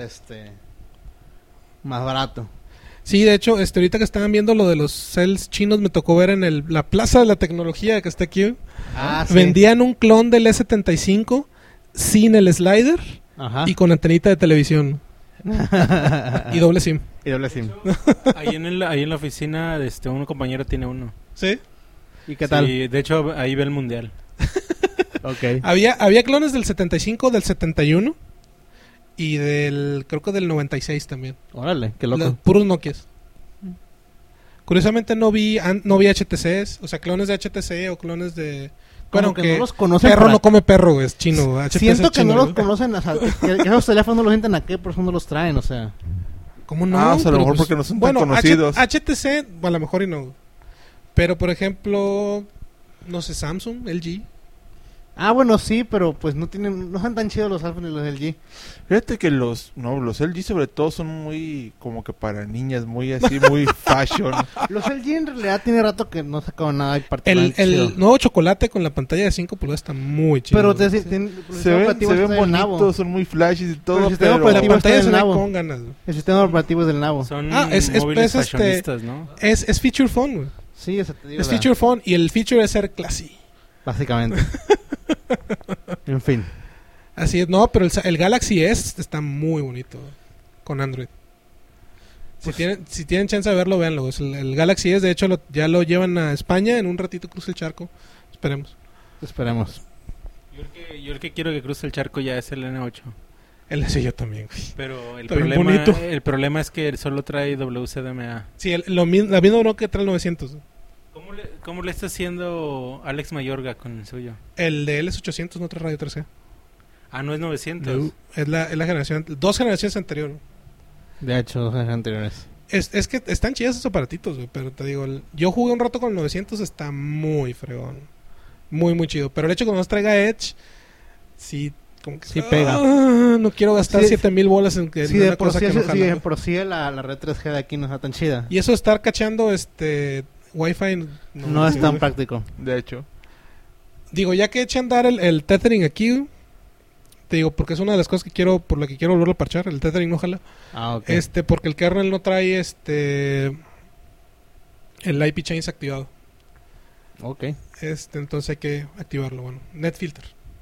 más barato. Sí, de hecho, ahorita que estaban viendo lo de los cells chinos, me tocó ver en la Plaza de la Tecnología que está aquí, güey. Ah, sí. Vendían un clon del E75 sin el slider Ajá. y con antenita de televisión y doble SIM. Y doble SIM. Ahí en la oficina, un compañero tiene uno. ¿Sí? ¿Y qué tal? Sí, de hecho, ahí ve el mundial. Ok. Había clones del 75, del 71 y creo que del 96 también. Órale, qué loco. Los puros Nokias. Curiosamente no vi HTCs, o sea, clones de HTC o clones de... Como Bueno, que que no los conocen perro para- no come perro, güey, es chino. HTC Siento es que chino, no los güey. conocen, o sea, que esos teléfonos los sienten aquí, por eso no los traen, o sea. ¿Cómo no? Ah, o sea, a lo Pero, mejor porque no son tan bueno, conocidos. HTC, a lo mejor y no. Pero, por ejemplo, no sé, Samsung, LG. Ah, bueno, sí, pero pues no son tan chidos los Alpha ni los LG. Fíjate que los LG sobre todo son muy como que para niñas, muy así, muy fashion. Los LG en realidad tiene rato que no sacaban nada El particularmente chido. nuevo chocolate con la pantalla de 5 pulgadas está muy chido. Pero güey. te, Sí. Se ven bonitos, son muy flashy y todo, Pero el sistema pero... La operativo pantalla está se del ve nabo. con ganas, güey. El sistema operativo es del nabo. Son es móviles pues, fashionistas, ¿no? Es feature phone, güey. Sí, eso te digo. Es feature phone y el feature es ser classy. Básicamente. En fin. Así es, no, pero el Galaxy S está muy bonito güey, con Android. Si tienen chance de verlo, véanlo. El Galaxy S, de hecho, ya lo llevan a España. En un ratito cruza el charco. Esperemos. Esperemos. Yo el que quiero que cruce el charco ya es el N8. El S yo también, güey. Pero Está bien bonito. el problema es que solo trae WCDMA. Sí, la misma bronca que trae el 900. ¿Cómo le está haciendo Alex Mayorga con el suyo? El de LS800 no trae radio 3G. Ah, no es 900. No, es la generación, 2 generaciones anterior. De hecho, dos años anteriores. Es que están chidas esos aparatitos, güey, pero te digo, yo jugué un rato con el 900, está muy fregón. Muy, muy chido. Pero el hecho de que nos traiga Edge, sí, como que... Sí pega. No quiero gastar Sí, 7,000 bolas en que Sí, en de una por cosa sí, que no sí, jala. de por sí la red 3G de aquí no está tan chida. Y eso de estar cacheando Wi-Fi... No es tan práctico. De hecho. Digo, ya que eché a andar el tethering aquí, güey, te digo, porque es una de las cosas por la que quiero volverlo a parchar, el tethering no jala. Ah, ok. Porque el kernel no trae el IP chains activado. Ok. Entonces hay que activarlo, bueno. NetFilter.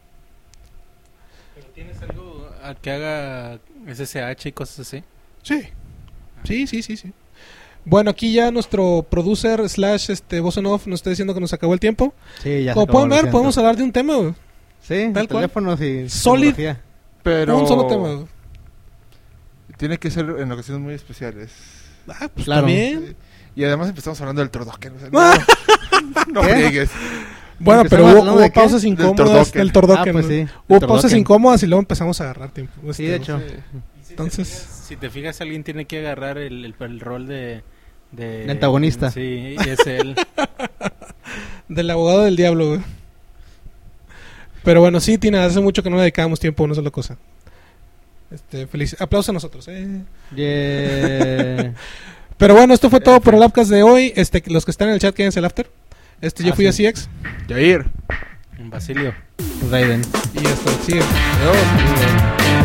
¿Pero tienes algo que haga SSH y cosas así? Sí. Sí. Bueno, aquí ya nuestro producer / voz en off nos está diciendo que nos acabó el tiempo. Sí, ya. Como pueden ver, podemos hablar de un tema, güey. Sí, tal cual. teléfonos y Solid. tecnología. Pero... Un solo tema, güey. Tiene que ser en ocasiones muy especiales. Ah, pues Claro. también. Y además empezamos hablando del Tordoken. O sea, no ¿Qué? friegues. Bueno, pero ¿Empezamos hubo hablando de qué? pausas Del incómodas Tordoken. del Tordoken. Ah, pues ¿no? sí. Hubo el pausas Tordoken. incómodas y luego empezamos a agarrar tiempo. Sí, de hecho. Entonces... Si te fijas, alguien tiene que agarrar el rol de antagonista. Sí, y es él. Del abogado del diablo, güey. Pero bueno, sí, Tina, hace mucho que no le dedicábamos tiempo a una sola cosa. Feliz. Aplausos a nosotros, Yeah. Pero bueno, esto fue todo por el Upcast de hoy. Los que están en el chat, quédense el after. Yo fui sí. a CX Jair. Basilio. Raiden. y hasta el siguiente. Adiós.